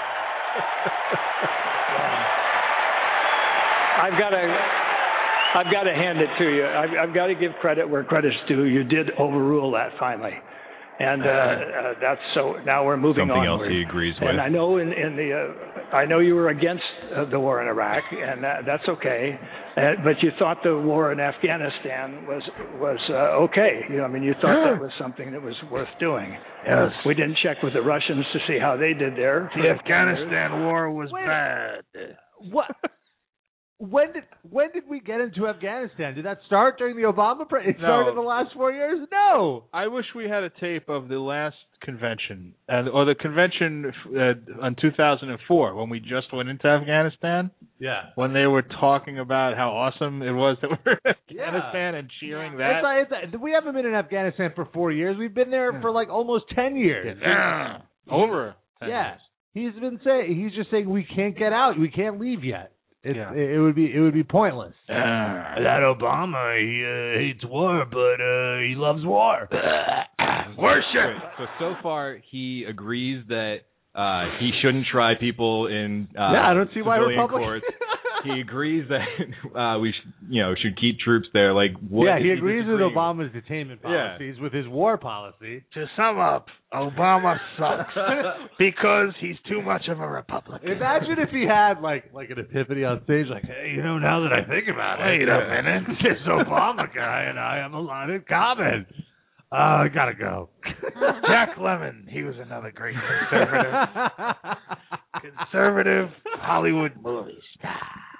I've got to, I've got to hand it to you. I've, I've got to give credit where credit's due. You did overrule that finally, and uh, uh, that's so. Now we're moving Something onward. else he agrees with. And I know in in the, uh, I know you were against uh, the war in Iraq, and that, that's okay. Uh, but you thought the war in Afghanistan was was uh, okay. You know, I mean, you thought that was something that was worth doing. Yes. We didn't check with the Russians to see how they did there. The Afghanistan war was Wait. bad. What? When did when did we get into Afghanistan? Did that start during the Obama? Pre- it No. started in the last four years. No. I wish we had a tape of the last convention, uh, or the convention uh, in two thousand four when we just went into Afghanistan. Yeah. When they were talking about how awesome it was that we're in Yeah. Afghanistan and cheering It's that. like, it's like- we haven't been in Afghanistan for four years. We've been there for like almost ten years. Yeah. Over. ten Yeah. years. He's been saying he's just saying we can't get out. We can't leave yet. It's, Yeah. it, it would be it would be pointless. Uh, that Obama, he uh, hates war, but uh, he loves war. Worship. Wait, so so far he agrees that uh, he shouldn't try people in uh, Yeah, I don't see why civilian Republicans- courts. He agrees that uh, we sh- you know should keep troops there. Like what yeah, does he agrees with disagree Obama's detainment Yeah. policies, with his war policy. To sum up, Obama sucks because he's too much of a Republican. Imagine if he had like like an epiphany on stage, like, hey, you know, now that I think about it, Wait a minute. this Obama guy and I have a lot in common. Uh, I gotta go. Jack Lemmon, he was another great conservative. Conservative Hollywood movie star.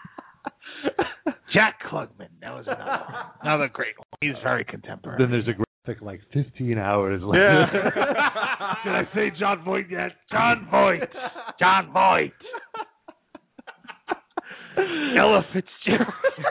Jack Klugman, that was another one. Another great one. He's very contemporary. Then there's a graphic like fifteen hours later. Yeah. Did I say John Voight yet? John Voight. John Voight. Ella Fitzgerald.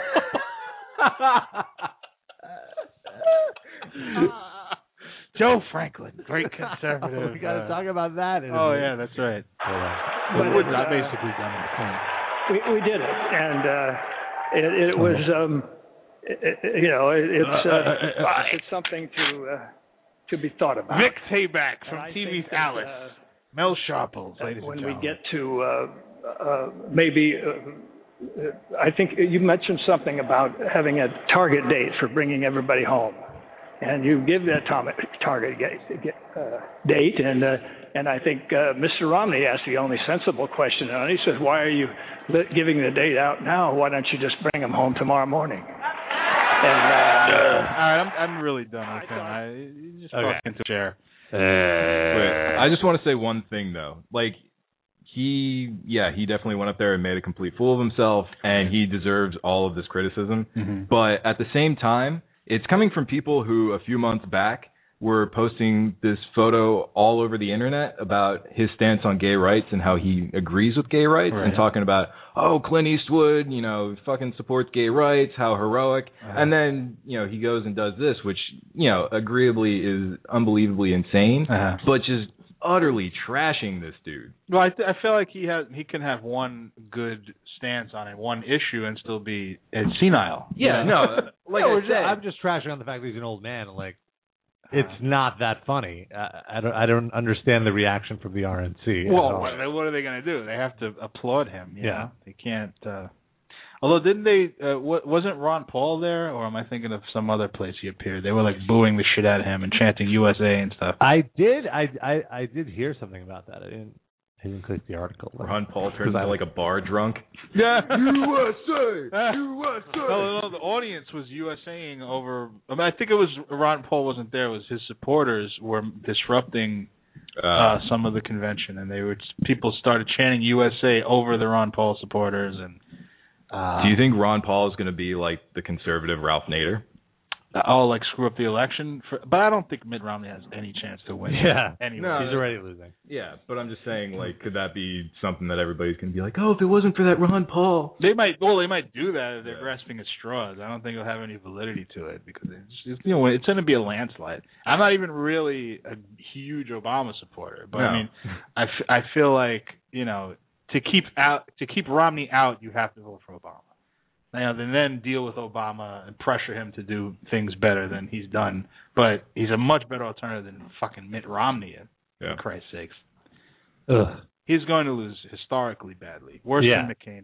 Joe Franklin, great conservative. we got to uh, talk about that. In a Oh minute. yeah, that's right. But We're it's, not uh, basically done with Clint. We we did it, and uh, it, it was um, it, it- you know it, it's uh, it's something to uh, to be thought about. Vic Hayback And from I T V think that, Alice. uh, Mel Sharples, that ladies when and we gentlemen. get to uh, uh, maybe, uh, uh, I think you mentioned something about having a target date for bringing everybody home, and you give that tom- target ga- ga- uh, date, and uh, and I think uh, Mister Romney asked the only sensible question, and he says, "Why are you li- giving the date out now? Why don't you just bring them home tomorrow morning?" And uh, All right, I'm I'm really done with him. I, he's just Okay. fucking chair. Wait, I just want to say one thing though. Like he, yeah, he definitely went up there and made a complete fool of himself, and he deserves all of this criticism. Mm-hmm. But at the same time, it's coming from people who a few months back were posting this photo all over the internet about his stance on gay rights and how he agrees with gay rights, Right. and talking about, oh, Clint Eastwood, you know, fucking supports gay rights, how heroic. Uh-huh. And then, you know, he goes and does this, which, you know, agreeably is unbelievably insane, Uh-huh. but just utterly trashing this dude. Well, I, th- I feel like he has he can have one good stance on it, one issue, and still be uh, senile. Yeah, no, like No, I we're just- said, I'm just trashing on the fact that he's an old man. Like, it's not that funny. Uh, I don't I don't understand the reaction from the R N C. Well, what, what are they going to do? They have to applaud him. You Yeah. know? They can't. Uh... Although, didn't they? Uh, wasn't Ron Paul there, or am I thinking of some other place he appeared? They were like booing the shit out of him and chanting U S A and stuff. I did. I I, I did hear something about that. I didn't. I didn't click the article. Ron Paul turns out like a bar drunk. Yeah. U S A, U S A. No, no, the audience was USAing over. I mean, I think it was Ron Paul wasn't there. It was his supporters were disrupting uh, uh, some of the convention, and they were people started chanting U S A over the Ron Paul supporters. And uh, do you think Ron Paul is going to be like the conservative Ralph Nader? Oh, like screw up the election? For, but I don't think Mitt Romney has any chance to win. Yeah. Anyway. No, He's already losing. Yeah, but I'm just saying, like, could that be something that everybody's going to be like, oh, if it wasn't for that Ron Paul? They might, well, they might do that if they're yeah. grasping at straws. I don't think it'll have any validity to it because it's, it's you know, it's going to be a landslide. I'm not even really a huge Obama supporter, but no. I mean, I, f- I feel like, you know, to keep out, to keep Romney out, you have to vote for Obama. Now, and then deal with Obama and pressure him to do things better than he's done. But he's a much better alternative than fucking Mitt Romney, yeah. for Christ's sakes. Ugh. He's going to lose historically badly. Worse yeah. than McCain.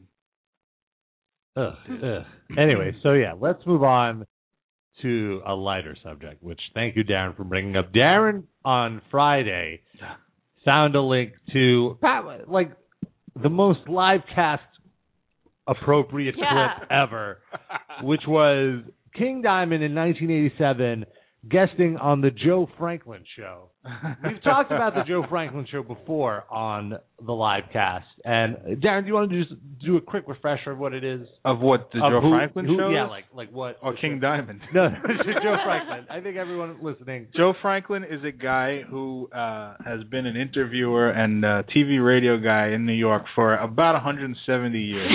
Ugh. Ugh. Anyway, so yeah, let's move on to a lighter subject, which thank you, Darren, for bringing up. Darren, on Friday, found a link to, like, the most live cast appropriate yeah. clip ever, which was King Diamond in nineteen eighty-seven guesting on the Joe Franklin Show. We've talked about the Joe Franklin Show before on the live cast. And Darren, do you want to just do a quick refresher of what it is? Of what the of Joe who, Franklin who, Show? Yeah, is? like like what? Or King Diamond? No, Joe Franklin. I think everyone listening. Joe Franklin is a guy who uh, has been an interviewer and uh, T V radio guy in New York for about one hundred seventy years.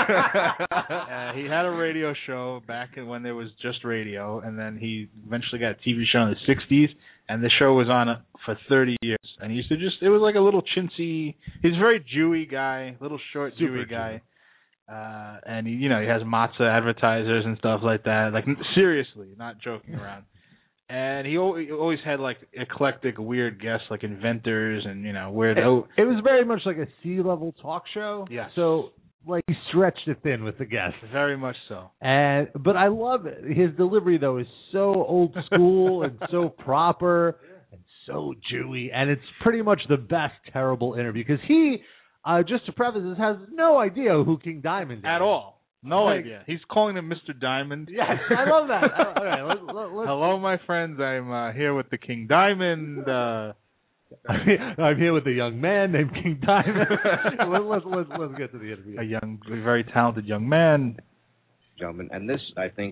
uh, he had a radio show back when there was just radio, and then he eventually got a T V show in the sixties. And the show was on for thirty years. And he used to just, it was like a little chintzy, he's a very Jewy guy, little short Super Jewy guy. Uh, and, he, you know, he has matzah advertisers and stuff like that. Like, seriously, not joking around. And he always had, like, eclectic, weird guests, like inventors and, you know, weird. It, it was very much like a sea-level talk show. Yes. So, like, he stretched it thin with the guests. Very much so. And But I love it. His delivery, though, is so old school and so proper and so Jewy. And it's pretty much the best terrible interview. Because he, uh, just to preface this, has no idea who King Diamond is. At all. No like, idea. He's calling him Mister Diamond. Yes, I love that. Okay, let's, let's, Hello, my friends. I'm uh, here with the King Diamond. Uh, I'm here with a young man named King Diamond. let's, let's, let's get to the interview. A young, very talented young man. Gentlemen, and this, I think,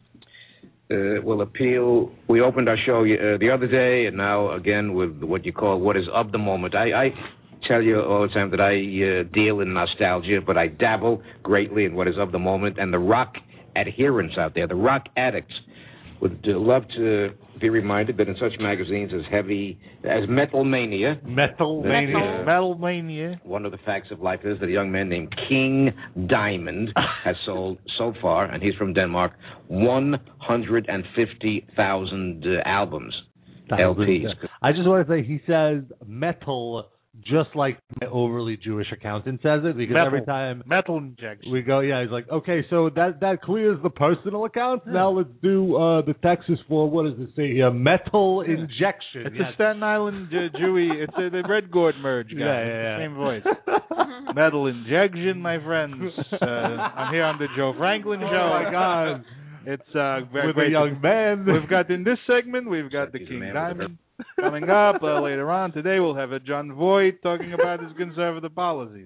uh, will appeal. We opened our show uh, the other day, and now again with what you call what is of the moment. I, I tell you all the time that I uh, deal in nostalgia, but I dabble greatly in what is of the moment, and the rock adherents out there, the rock addicts, would uh, love to be reminded that in such magazines as Heavy, as Metal Mania, Metal Mania, Metal Mania, one of the facts of life is that a young man named King Diamond has sold so far, and he's from Denmark, one hundred fifty thousand uh, albums, L Ps. I just want to say he says metal just like my overly Jewish accountant says it, because metal, every time metal injection. we go, yeah, he's like, okay, so that that clears the personal accounts. Yeah. Now let's do uh, the Texas for, what does it say here? Metal yeah. injection. It's yes. a Staten Island uh, Jewy. It's a, the Red Gord merge guy. Yeah, yeah, yeah. Same voice. Metal injection, my friends. Uh, I'm here on the Joe Franklin Show. Oh my God. It's uh, very with great a young man. We've got in this segment, we've got the King Diamond coming up uh, later on. Today we'll have a John Voight talking about his conservative policies.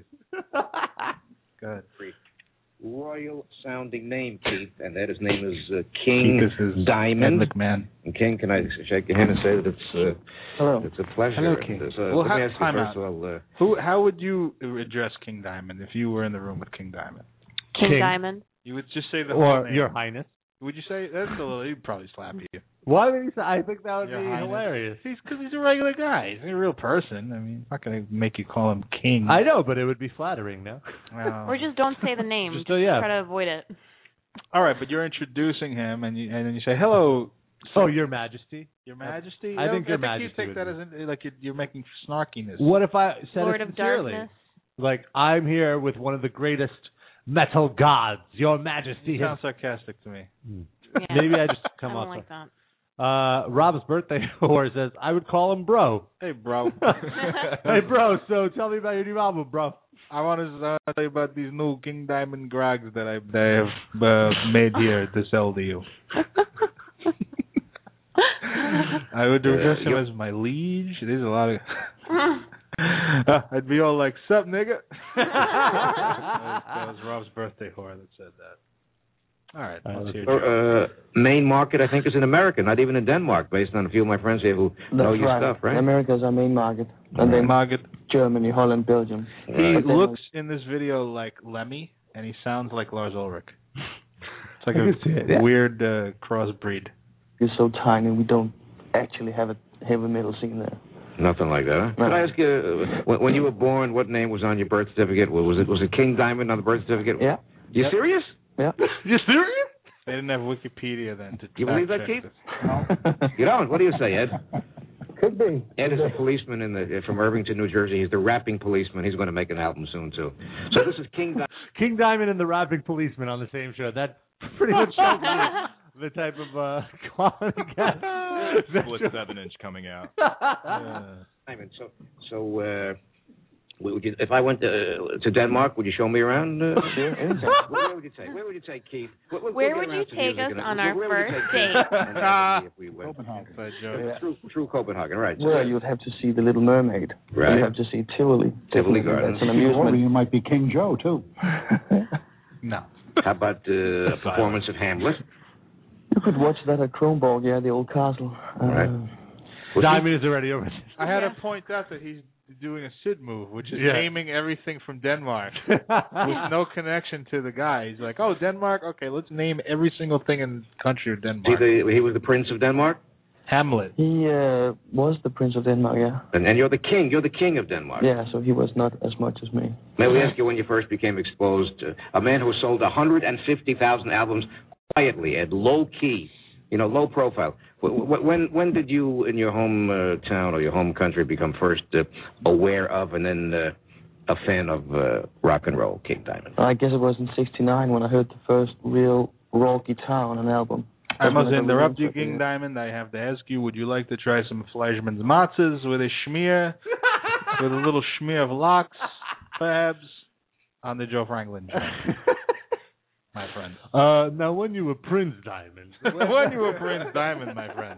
Go ahead. Royal sounding name, Keith, and that his name is uh, King is Diamond. Ed McMahon. And King, can I shake your hand and say that it's uh, Hello. It's a pleasure. Hello, King. Uh, well, let how, me ask you time first out. of all. Uh, Who? How would you address King Diamond if you were in the room with King Diamond? King, King. Diamond. You would just say the or whole name. Your Highness. Would you say that's a little? He'd probably slap you. Why would he say? I think that would Your be Highness. hilarious. He's because he's a regular guy. He's a real person. I mean, not going to make you call him King. I know, but it would be flattering, no? Well, Or just don't say the name. Just, just uh, yeah. try to avoid it. all right, but you're introducing him, and you and then you say, "Hello, Oh, Your Majesty. Your Majesty. I think Your I Majesty think you take would that as an, like you're, you're making snarkiness. What if I said Lord it of sincerely? Darkness. Like, I'm here with one of the greatest metal gods, Your Majesty. You sound sarcastic to me. Yeah. Maybe I just come I don't off like that. Uh, Rob's birthday whore says, I would call him bro. Hey, bro. Hey, bro, so tell me about your new album, bro. I want to uh, tell you about these new King Diamond Grogs that I, that I have uh, made here to sell to you. I would address him as my liege. There's a lot of... uh, I'd be all like, sup, nigga? that, was, that was Rob's birthday whore that said that. All right. Let's hear Or, uh, main market, I think, is in America, not even in Denmark, based on a few of my friends here who know That's your right. stuff, right? America's our main market. And then market. Germany, Holland, Belgium. He But then looks in this video like Lemmy, and he sounds like Lars Ulrich. It's like I can see it. a weird uh, crossbreed. You're so tiny, we don't actually have a heavy metal scene there. Nothing like that, huh? No. Could I ask you, uh, when, when you were born, what name was on your birth certificate? Was it was it King Diamond on the birth certificate? Yeah. You Yep. serious? Yeah. You serious? They didn't have Wikipedia then to You believe that, fact check Keith? this. You don't? What do you say, Ed? Could be. Ed is a policeman in the from Irvington, New Jersey. He's the rapping policeman. He's going to make an album soon, too. So this is King Diamond. King Diamond and the Rapping Policeman on the same show. That pretty much shows me the type of uh, quality guest. Split seven inch coming out. Uh, Diamond, so, so uh, would you, if I went to, uh, to Denmark, would you show me around? Uh, Sure, anytime. Where, where would you take? Where would you take Keith? We'll, we'll Where get would around you to take music us in a- on where- our where would you first take Keith date? and Ebony if we went? Inside joke. Yeah. True, true Copenhagen, right? So, Well, you'd have to see The Little Mermaid. Right. You have to see Tivoli. Tivoli Definitely. Gardens. That's an amusement. You might be King Joe, too. No. How about uh, a performance of Hamlet? You could watch that at Kronborg, yeah, the old castle. Uh, Right. Diamond is already over. I had Yeah. to point out that he's doing a Sid move, which is Yeah. naming everything from Denmark with no connection to the guy. He's like, oh, Denmark? Okay, let's name every single thing in the country of He, Denmark. the, he was the Prince of Denmark? Hamlet. He uh, was the Prince of Denmark, yeah. And, and you're the king. You're the king of Denmark. Yeah, so he was not as much as me. May we ask you when you first became exposed? Uh, a man who sold one hundred fifty thousand albums quietly at low key, you know, low profile. Wh- wh- When when did you, in your home uh, town or your home country, become first uh, aware of and then uh, a fan of uh, rock and roll, King Diamond? I guess it was in sixty-nine when I heard the first real raw guitar on an album. I must That's when interrupt you, really King interested Diamond. I have to ask you, would you like to try some Fleischmann's matzahs with a schmear, with a little schmear of lox, perhaps, on the Joe Franklin show, my friend? Uh, now, when you were Prince Diamond. When you were Prince Diamond, my friend.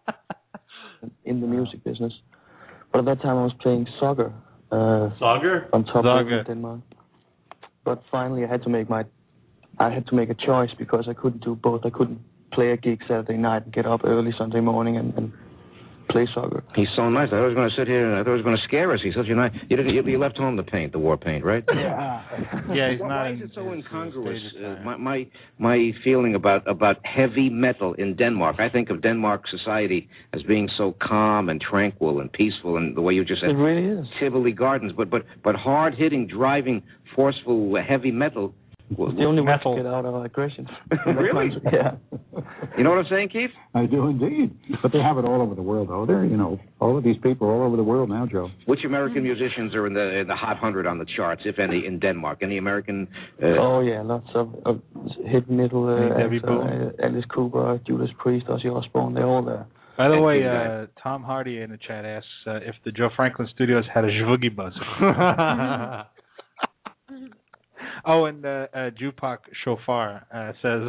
in the music business. But at that time I was playing soccer. Uh, Soccer? On top Soccer. of Denmark. But finally I had to make my, I had to make a choice because I couldn't do both. I couldn't play a gig Saturday night and get up early Sunday morning and, and play soccer. He's so nice. I thought he was going to sit here and I thought he was going to scare us. He's such a nice. You, didn't, you, you left home the paint, the war paint, right? Yeah, he's why, not. why in, is it so his, incongruous? his stage Uh, of my, my my feeling about about heavy metal in Denmark. I think of Denmark society as being so calm and tranquil and peaceful, and the way you just said, It really is. Tivoli Gardens. But but but hard hitting, driving, forceful, uh, heavy metal. It's the only way to get out of our aggression. Really? Yeah. You know what I'm saying, Keith? I do indeed. But they have it all over the world, though. They're, you know, all of these people are all over the world now, Joe. Which American musicians are in the in the hot hundred on the charts, if any, in Denmark? Any American? Uh, Oh yeah, lots of, of heavy metal. Uh, Debbie acts, Boone. uh, Alice Cooper, Judas Priest, Ozzy Osbourne. They're all there. By the And way, King uh, Tom Hardy in the chat asks uh, if the Joe Franklin Studios had a Zvoogie buzzer. Oh, and uh, uh, Jupak Shofar uh, says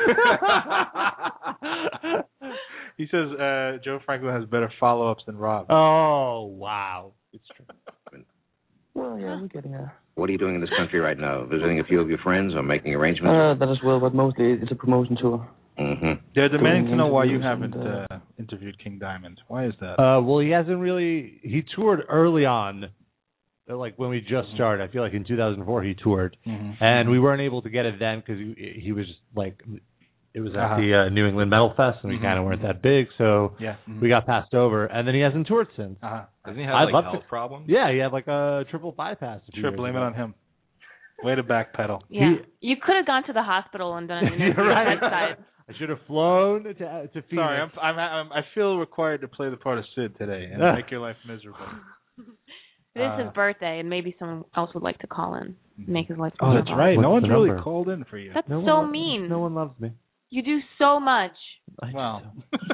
he says uh, Joe Franklin has better follow-ups than Rob. Oh, wow. It's true. Well, yeah, we're getting there. What are you doing in this country right now? Visiting a few of your friends or making arrangements? Uh, that as well, but mostly it's a promotion tour. Mm-hmm. They're demanding to know why you interviews haven't and, uh, interviewed King Diamond. Why is that? Uh, well, he hasn't really. He toured early on, uh, like when we just started. I feel like in two thousand four he toured, Mhm. and we weren't able to get it then because he, he was like, it was at Uh-huh. the uh, New England Metal Fest, and we Mhm. kind of weren't that big, so Yeah. Mhm. we got passed over. And then he hasn't toured since. Uh-huh. Doesn't he have I'd like love health to- problems? Yeah, he had like a triple bypass. a few Sure, years blame it ago. on him. Way to backpedal. Yeah. You could have gone to the hospital and done an interview You're right. bedside. I should have flown to to Phoenix. Sorry, I'm, I'm, I'm, I feel required to play the part of Sid today and make your life miserable. It is Uh, his birthday, and maybe someone else would like to call in, make his life Oh, miserable. that's right. No What's one's the really number? called in for you. That's No so one, mean. No one loves me. You do so much. Wow.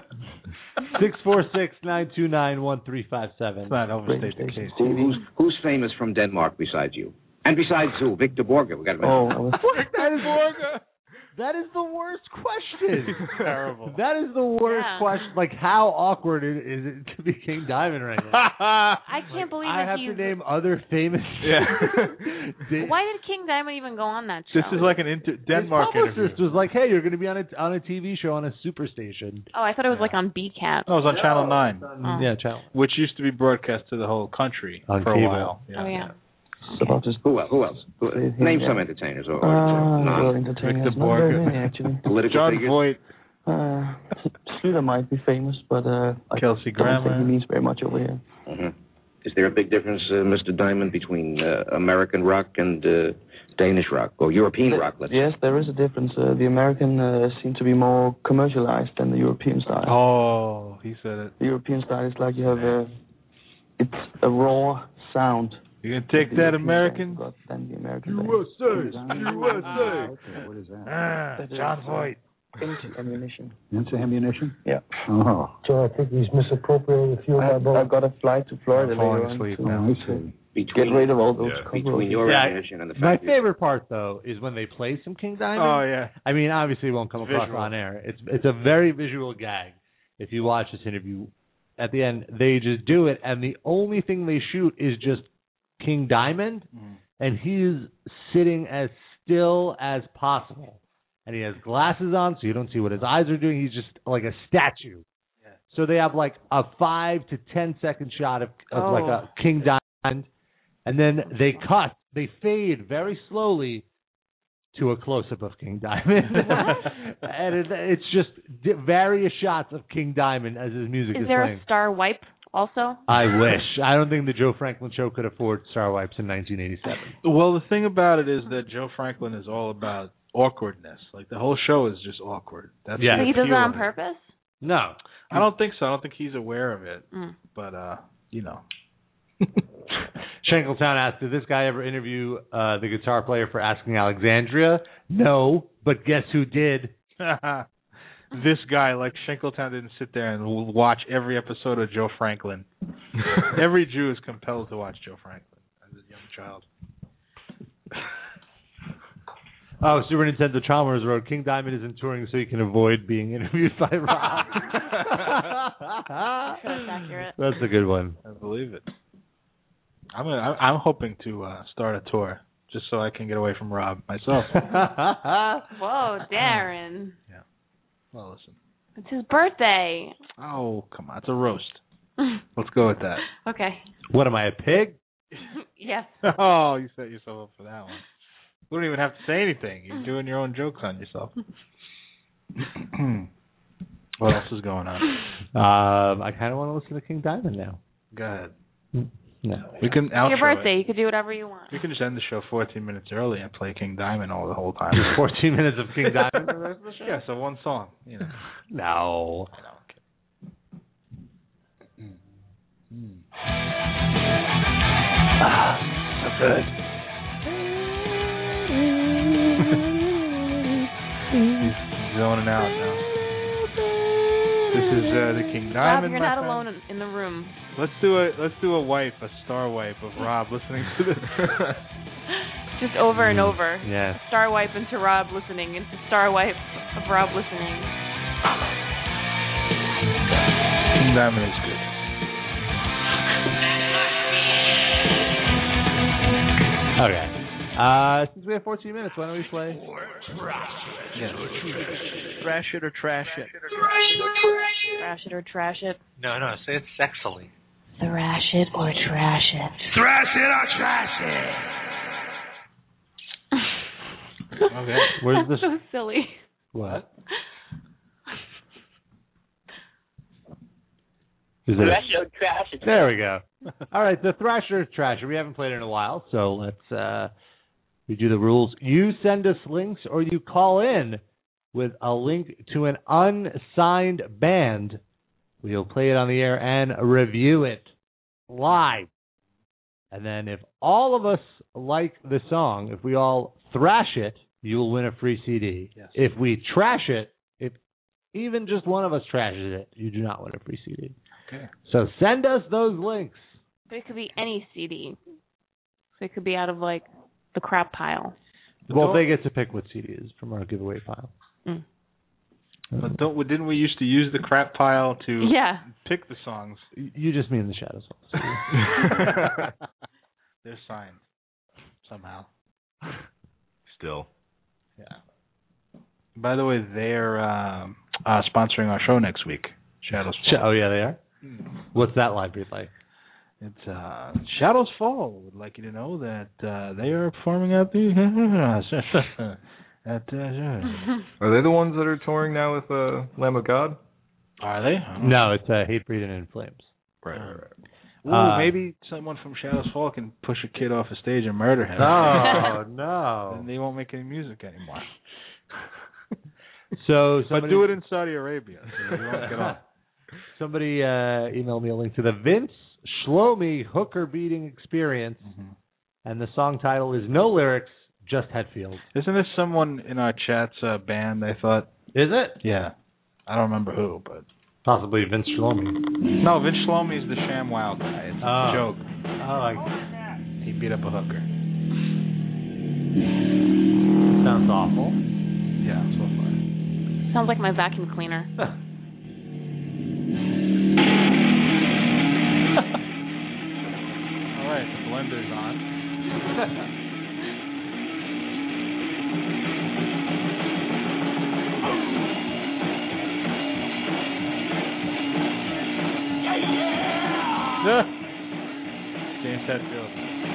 Six four six nine two nine one three five seven. Let's not overstate the case. Who's, who's famous from Denmark besides you? And besides who? Victor Borge. We got to Oh, mention. That is, that is the worst question. Terrible. That is the worst Yeah. question. Like, how awkward is is it to be King Diamond right now? I can't believe I that have he's... to name other famous. Yeah. Why did King Diamond even go on that show? This is like an inter- Denmark His publicist interview. was like, "Hey, you're going to be on a on a T V show on a superstation." Oh, I thought it was like on B CAT. Oh, it was on Channel nine, Oh. Yeah, channel. which used to be broadcast to the whole country On for cable. a while. Oh, yeah. About this. Who else? Who else? Who, Yeah. name some entertainers or, or Uh, non- well, entertainers. Victor Not very Borge. many, actually. political John figures. Voight, Uh, Slater might be famous, but uh, I Kelsey don't think Grammer. he means very much over here. Mhm. Is there a big difference, uh, Mister Diamond, between uh, American rock and uh, Danish rock or European rock? Let's Yes, there is a difference. Uh, the American uh, seem to be more commercialized than the European style. Oh, he said it. The European style is like you have a, it's a raw sound. You gonna take that, American? Got than the American. U S A, U S A. What is that? Ah, That is, John uh, Voight. Into ammunition. Into ammunition? Yeah. Oh. So I think he's misappropriated a few of my I've, balls. I've got a flight to Florida I'm falling later on asleep to now. I see. Between, get rid of all those yeah, cockroaches. between your Yeah, ammunition and the My fact you- favorite part, though, is when they play some King Diamond. Oh yeah. I mean, obviously, it won't come across Visual. on air. It's it's a very visual gag. If you watch this interview, at the end they just do it, and the only thing they shoot is just King Diamond, Mm. and he's sitting as still as possible, and he has glasses on, so you don't see what his eyes are doing. He's just like a statue. Yeah. So they have like a five to ten second shot of, of Oh. like a King Diamond, and then they cut, they fade very slowly to a close-up of King Diamond. And it, it's just di- various shots of King Diamond as his music is, Is there playing. a star wipe also? I wish. I don't think the Joe Franklin Show could afford Star Wipes in nineteen eighty-seven. Well, the thing about it is that Joe Franklin is all about awkwardness. Like the whole show is just awkward. That's Yeah. the So he does it appeal on of it. purpose? No. I don't think so. I don't think he's aware of it. Mm. But uh, you know. Shankletown asked, did this guy ever interview uh, the guitar player for Asking Alexandria? No, but guess who did? This guy, like Shankletown, didn't sit there and w- watch every episode of Joe Franklin. Every Jew is compelled to watch Joe Franklin as a young child. Oh, Super Nintendo Chalmers wrote, King Diamond isn't touring so he can avoid being interviewed by Rob. That's accurate. That's a good one. I believe it. I'm gonna, I'm I'm hoping to uh, start a tour just so I can get away from Rob myself. Whoa, Darren. Yeah. Well, listen. It's his birthday. Oh, come on. It's a roast. Let's go with that. Okay. What am I, a pig? Yes. Oh, you set yourself up for that one. We don't even have to say anything. You're doing your own jokes on yourself. What else is going on? Um, I kind of want to listen to King Diamond now. Go ahead. No. We can It's outro your birthday. it. You could do whatever you want. We can just end the show fourteen minutes early and play King Diamond all the whole time. fourteen minutes of King Diamond for the rest of the show? Yeah, so one song. You know. No. I know. Ah, so good. He's zoning out now. This is uh, the King Rob, Diamond. you're my not friend. alone in, in the room. Let's do a let's do a wipe, a star wipe of Rob listening to this. Just over and over. Yes. A star wipe into Rob listening, into star wipe of Rob listening. King Diamond is good. Okay. Uh, since we have fourteen minutes, why don't we play? Yeah. Trash it or trash it. Thrash it or trash it. No, no, say it sexily. Thrash it or trash it. Thrash it or trash it. Okay. Where's That's this? so silly. What? Is it? Thrash it or trash it. There we go. All right, the Thrasher Trasher. We haven't played it in a while, so let's uh, we do the rules. You send us links or you call in with a link to an unsigned band. We'll play it on the air and review it live. And then if all of us like the song, if we all thrash it, you will win a free C D. Yes. If we trash it, if even just one of us trashes it, you do not win a free C D. Okay. So send us those links. But it could be any C D. So it could be out of like the crap pile. Well, they get to pick what C D is from our giveaway pile. Mm. But don't didn't we used to use the crap pile to Yeah. pick the songs? You just mean the Shadows. They're signed somehow. Still. Yeah. By the way, they're um, uh, sponsoring our show next week. Shadows Fall. Oh yeah, they are. What's that live read like? It's uh, Shadows Fall. Would like you to know that uh, they are performing at the at. Uh, Are they the ones that are touring now with uh, Lamb of God? Are they? No, it's uh, Hatebreed and In Flames. Right, right, right. Ooh, Uh, maybe someone from Shadows Fall can push a kid off a stage and murder him. No, no. Then they won't make any music anymore. So, But somebody, do it in Saudi Arabia. So you won't get off. Somebody uh, emailed me a link to the Vince Shlomi hooker beating experience, Mm-hmm. and the song title is no lyrics, just Hetfield. Isn't this someone in our chat's uh, band? I thought. Is it? Yeah, I don't remember who, but Possibly Vince Shlomi. no, Vince Shlomi is the ShamWow guy. It's Oh. a joke. Oh, I, He beat up a hooker. sounds awful. Yeah, so far. Sounds like my vacuum cleaner. All right, the blender's on. James Hetfield.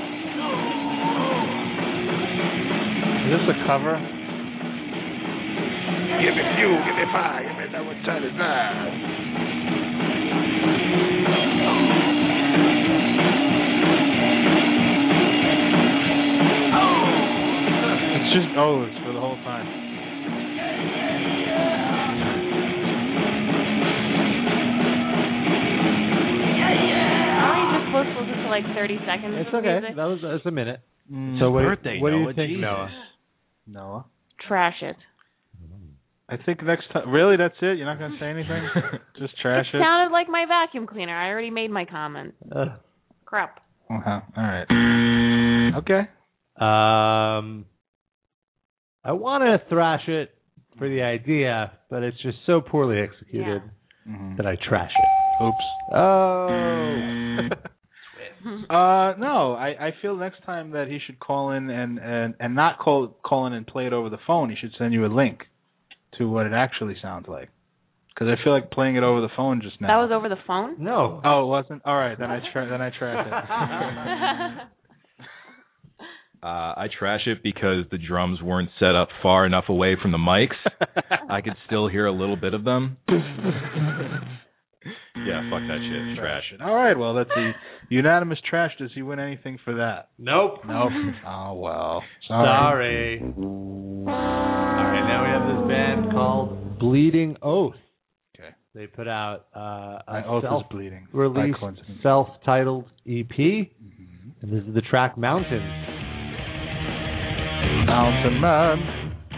Is this a cover? Give me fuel, give me fire, give me that one time is nine. It's just oh, it's for the whole time. Aren't you just supposed to listen to like thirty seconds It's of okay. music? That was that's a minute. Mm, so what, birthday, what do you Noah, think, Jesus. Noah? Noah. Trash it. I think next time. Really, that's it? You're not going to say anything? Just trash It it? sounded like my vacuum cleaner. I already made my comment. Uh, Crap. Uh-huh. All right. Okay. Um, I want to thrash it for the idea, but it's just so poorly executed Mhm. that I trash it. Oops. Oh. Uh, no, I, I feel next time that he should call in and, and, and not call call in and play it over the phone. He should send you a link to what it actually sounds like. Because I feel like playing it over the phone just now. That was over the phone? No. Oh, it wasn't? All right, then I tra- then I trash it. Uh, I trash it because the drums weren't set up far enough away from the mics. I could still hear a little bit of them. Yeah, fuck that shit. Trash it. All right, well, that's a unanimous trash. Does he win anything for that? Nope. Nope. Oh, well. Sorry. All right, now we have this band called Bleeding Oath. Okay. They put out uh, My a oath is self bleeding. released By coincidence. self-titled E P, and this is the track Mountain. Mountain Man.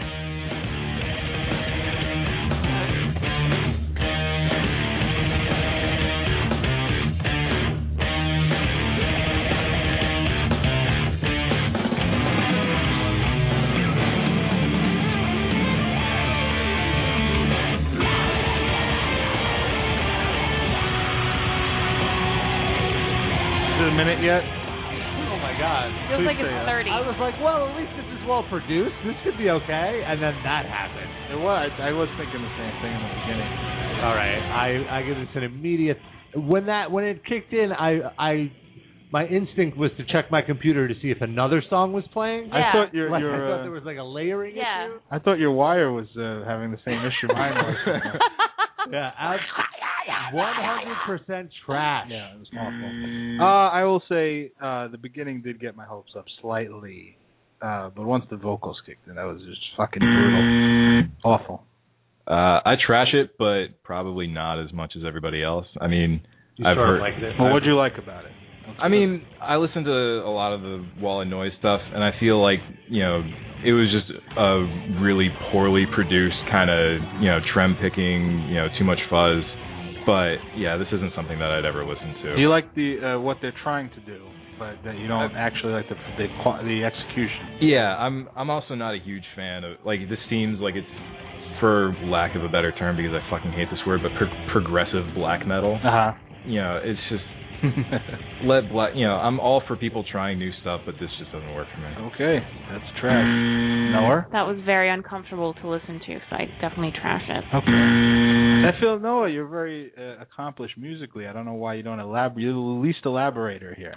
Is it a minute yet? Oh my God! Feels like say it's it. thirty. I was like, well, at least this is well produced. This should be okay. And then that happened. It was. I was thinking the same thing in the beginning. All right, I I give this an immediate. When that when it kicked in, I I my instinct was to check my computer to see if another song was playing. I thought your Like, your I thought uh, there was like a layering Yeah. issue. I thought your wire was uh, having the same issue mine was. Yeah, one hundred percent trash. Yeah, it was awful. Uh, I will say uh, the beginning did get my hopes up slightly. Uh, but once the vocals kicked in, that was just fucking brutal. Awful. Uh, I trash it, but probably not as much as everybody else. I mean, You I've sort of heard. liked it. Well, what'd you like about it? I mean, I listened to a lot of the Wall of Noise stuff, and I feel like, you know, it was just a really poorly produced kind of, you know, trem picking, you know, too much fuzz. But yeah, this isn't something that I'd ever listen to. Do you like the uh, what they're trying to do, but that you don't actually like the the, the execution? Yeah, I'm I'm also not a huge fan of, like, this seems like it's, for lack of a better term, because I fucking hate this word, but pro- progressive black metal. Uh huh. You know, it's just let black. You know, I'm all for people trying new stuff, but this just doesn't work for me. Okay, that's trash. Noah? That was very uncomfortable to listen to, so I definitely trash it. Okay. I feel Noah, you're very uh, accomplished musically. I don't know why you don't elaborate. You're the least elaborator here.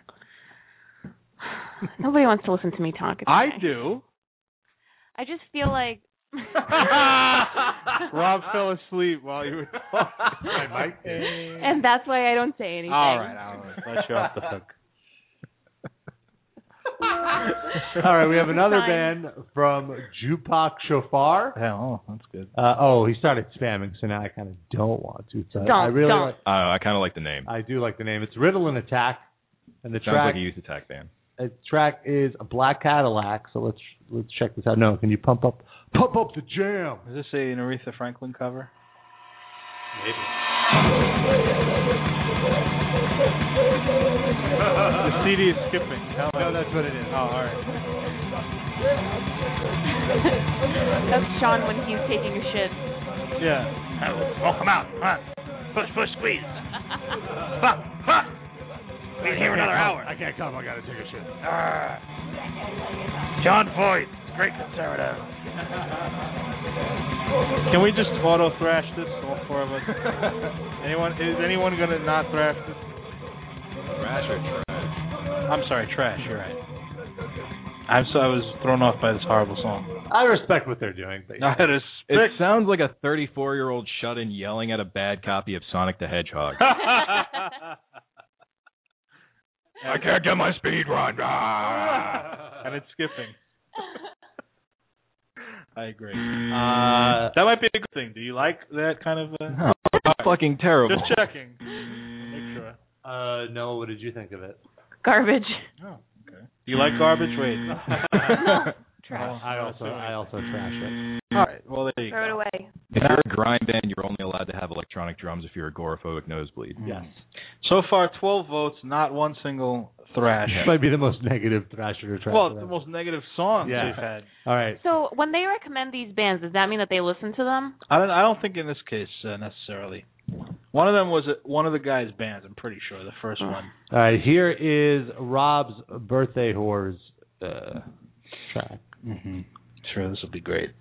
Nobody wants to listen to me talk. I do. I just feel like. Rob fell asleep while you were talking. I might be. And that's why I don't say anything. All right, all right. Let you off the hook. All right, we have another Fine. band from Jupak Shofar. Oh, that's good. Uh, oh, he started spamming, so now I kind of don't want to. So Don't, I really don't. Like, Uh, I kind of like the name. I do like the name. It's Riddle and Attack, and the Sounds track like a youth attack band. the track is a Black Cadillac. So let's let's check this out. No, can you pump up pump up the jam? Is this an Aretha Franklin cover? Maybe. The C D is skipping. Tell No, me. that's what it is. Oh, all right. That's Sean when he's taking a shit. Yeah. Smoke 'em out. Come on. Push, push, squeeze. Fuck, fuck. Be here another hour. I can't come. I gotta take a shit. Ah. John Voight, great conservative. Can we just auto thrash this, all four of us? Anyone? Is anyone gonna not thrash this? Trash or trash? I'm sorry, trash. You're right. I'm so I was thrown off by this horrible song. I respect what they're doing. But I respect. It sounds like a thirty-four-year-old shut-in yelling at a bad copy of Sonic the Hedgehog. I can't get my speed run. Ah. And it's skipping. I agree. Uh, that might be a good thing. Do you like that kind of? Uh... No, it's fucking terrible. Just checking. Make sure. Uh, no. What did you think of it? Garbage. Oh, okay. Do you like garbage? Wait. No. Trash. I also I also trash it. All right. Well, there you Throw it go. away. If you're a grind band, you're only allowed to have electronic drums if you're a agoraphobic nosebleed. Yes. So far, twelve votes, not one single thrash. This might be the most negative thrasher or trash. Well, it's the most negative song Yeah. we've had. All right. So when they recommend these bands, does that mean that they listen to them? I don't. I don't think in this case uh, necessarily. One of them was a, one of the guys' bands. I'm pretty sure the first one. All right. Here is Rob's Birthday Whores uh, track. Mm-hmm. Sure, this will be great.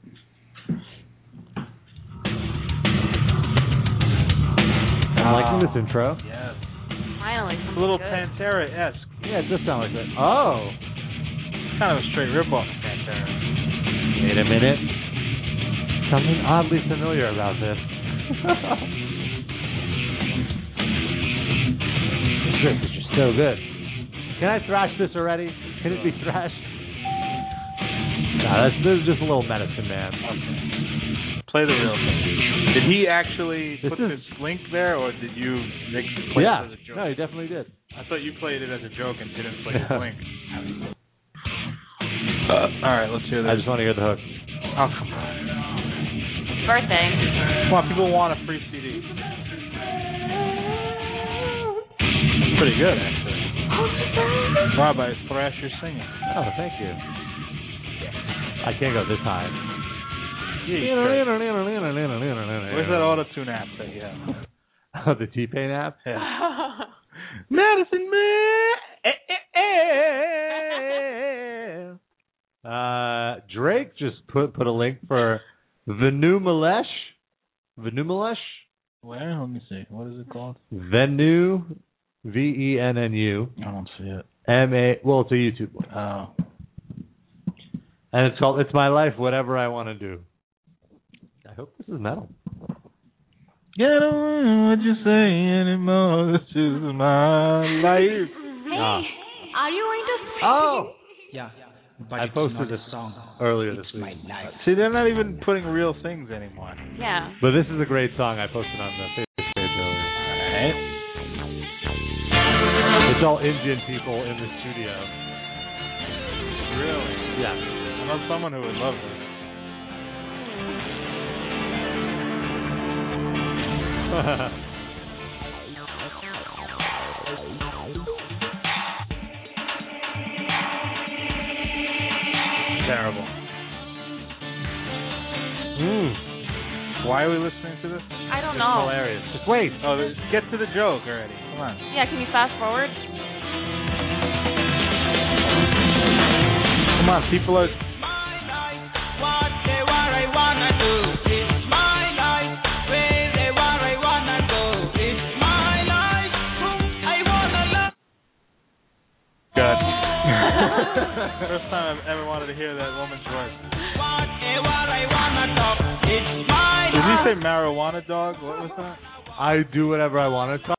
I'm liking this intro. Yes. Finally, It's a something little good. Pantera-esque. Yeah, it does sound like that. Oh. Kind of a straight rip-off of Pantera. Wait a minute. Something oddly familiar about this. This is just so good. Can I thrash this already? Can it be thrashed? No, that's, this is just a little medicine, man. Okay. Play the real thing. Did he actually This put is- this link there, or did you Nick, play Yeah. it as a joke? No, he definitely did. I thought you played it as a joke and didn't play the link. Uh, all right, let's hear this. I just want to hear the hook. Oh, come on. Birthday. Come on, people want a free C D. That's pretty good, actually. Rob, I thrash your singing. Oh, thank you. I can't go this high. Where's that auto-tune app that you have? Oh, the T-Pain app? Yeah. Medicine Man. Uh, Drake just put put a link for Venu Malesh. Venu Malesh? Where? Let me see. What is it called? Venu, V E N N U. I don't see it. M A. Well, it's a YouTube one. Oh. And it's called It's My Life, Whatever I Want to Do. I hope this is metal. Yeah, I don't know what you say anymore. This is my life. Hey, Ah. are you going to? Oh! Yeah. But I it's posted not a this song. earlier It's this week. my life. See, they're not even putting real things anymore. Yeah. But this is a great song I posted on the Facebook page earlier. Alright. It's all Indian people in the studio. Really? Yeah. I know someone who would love this. Terrible. Mm. Why are we listening to this? I don't It's know. hilarious. Just wait. Oh, th- get to the joke already. Come on. Yeah, can you fast forward? Come on, people are. Good. First time I've ever wanted to hear that woman's voice. Did he say marijuana dog? What was that? I do whatever I want to talk.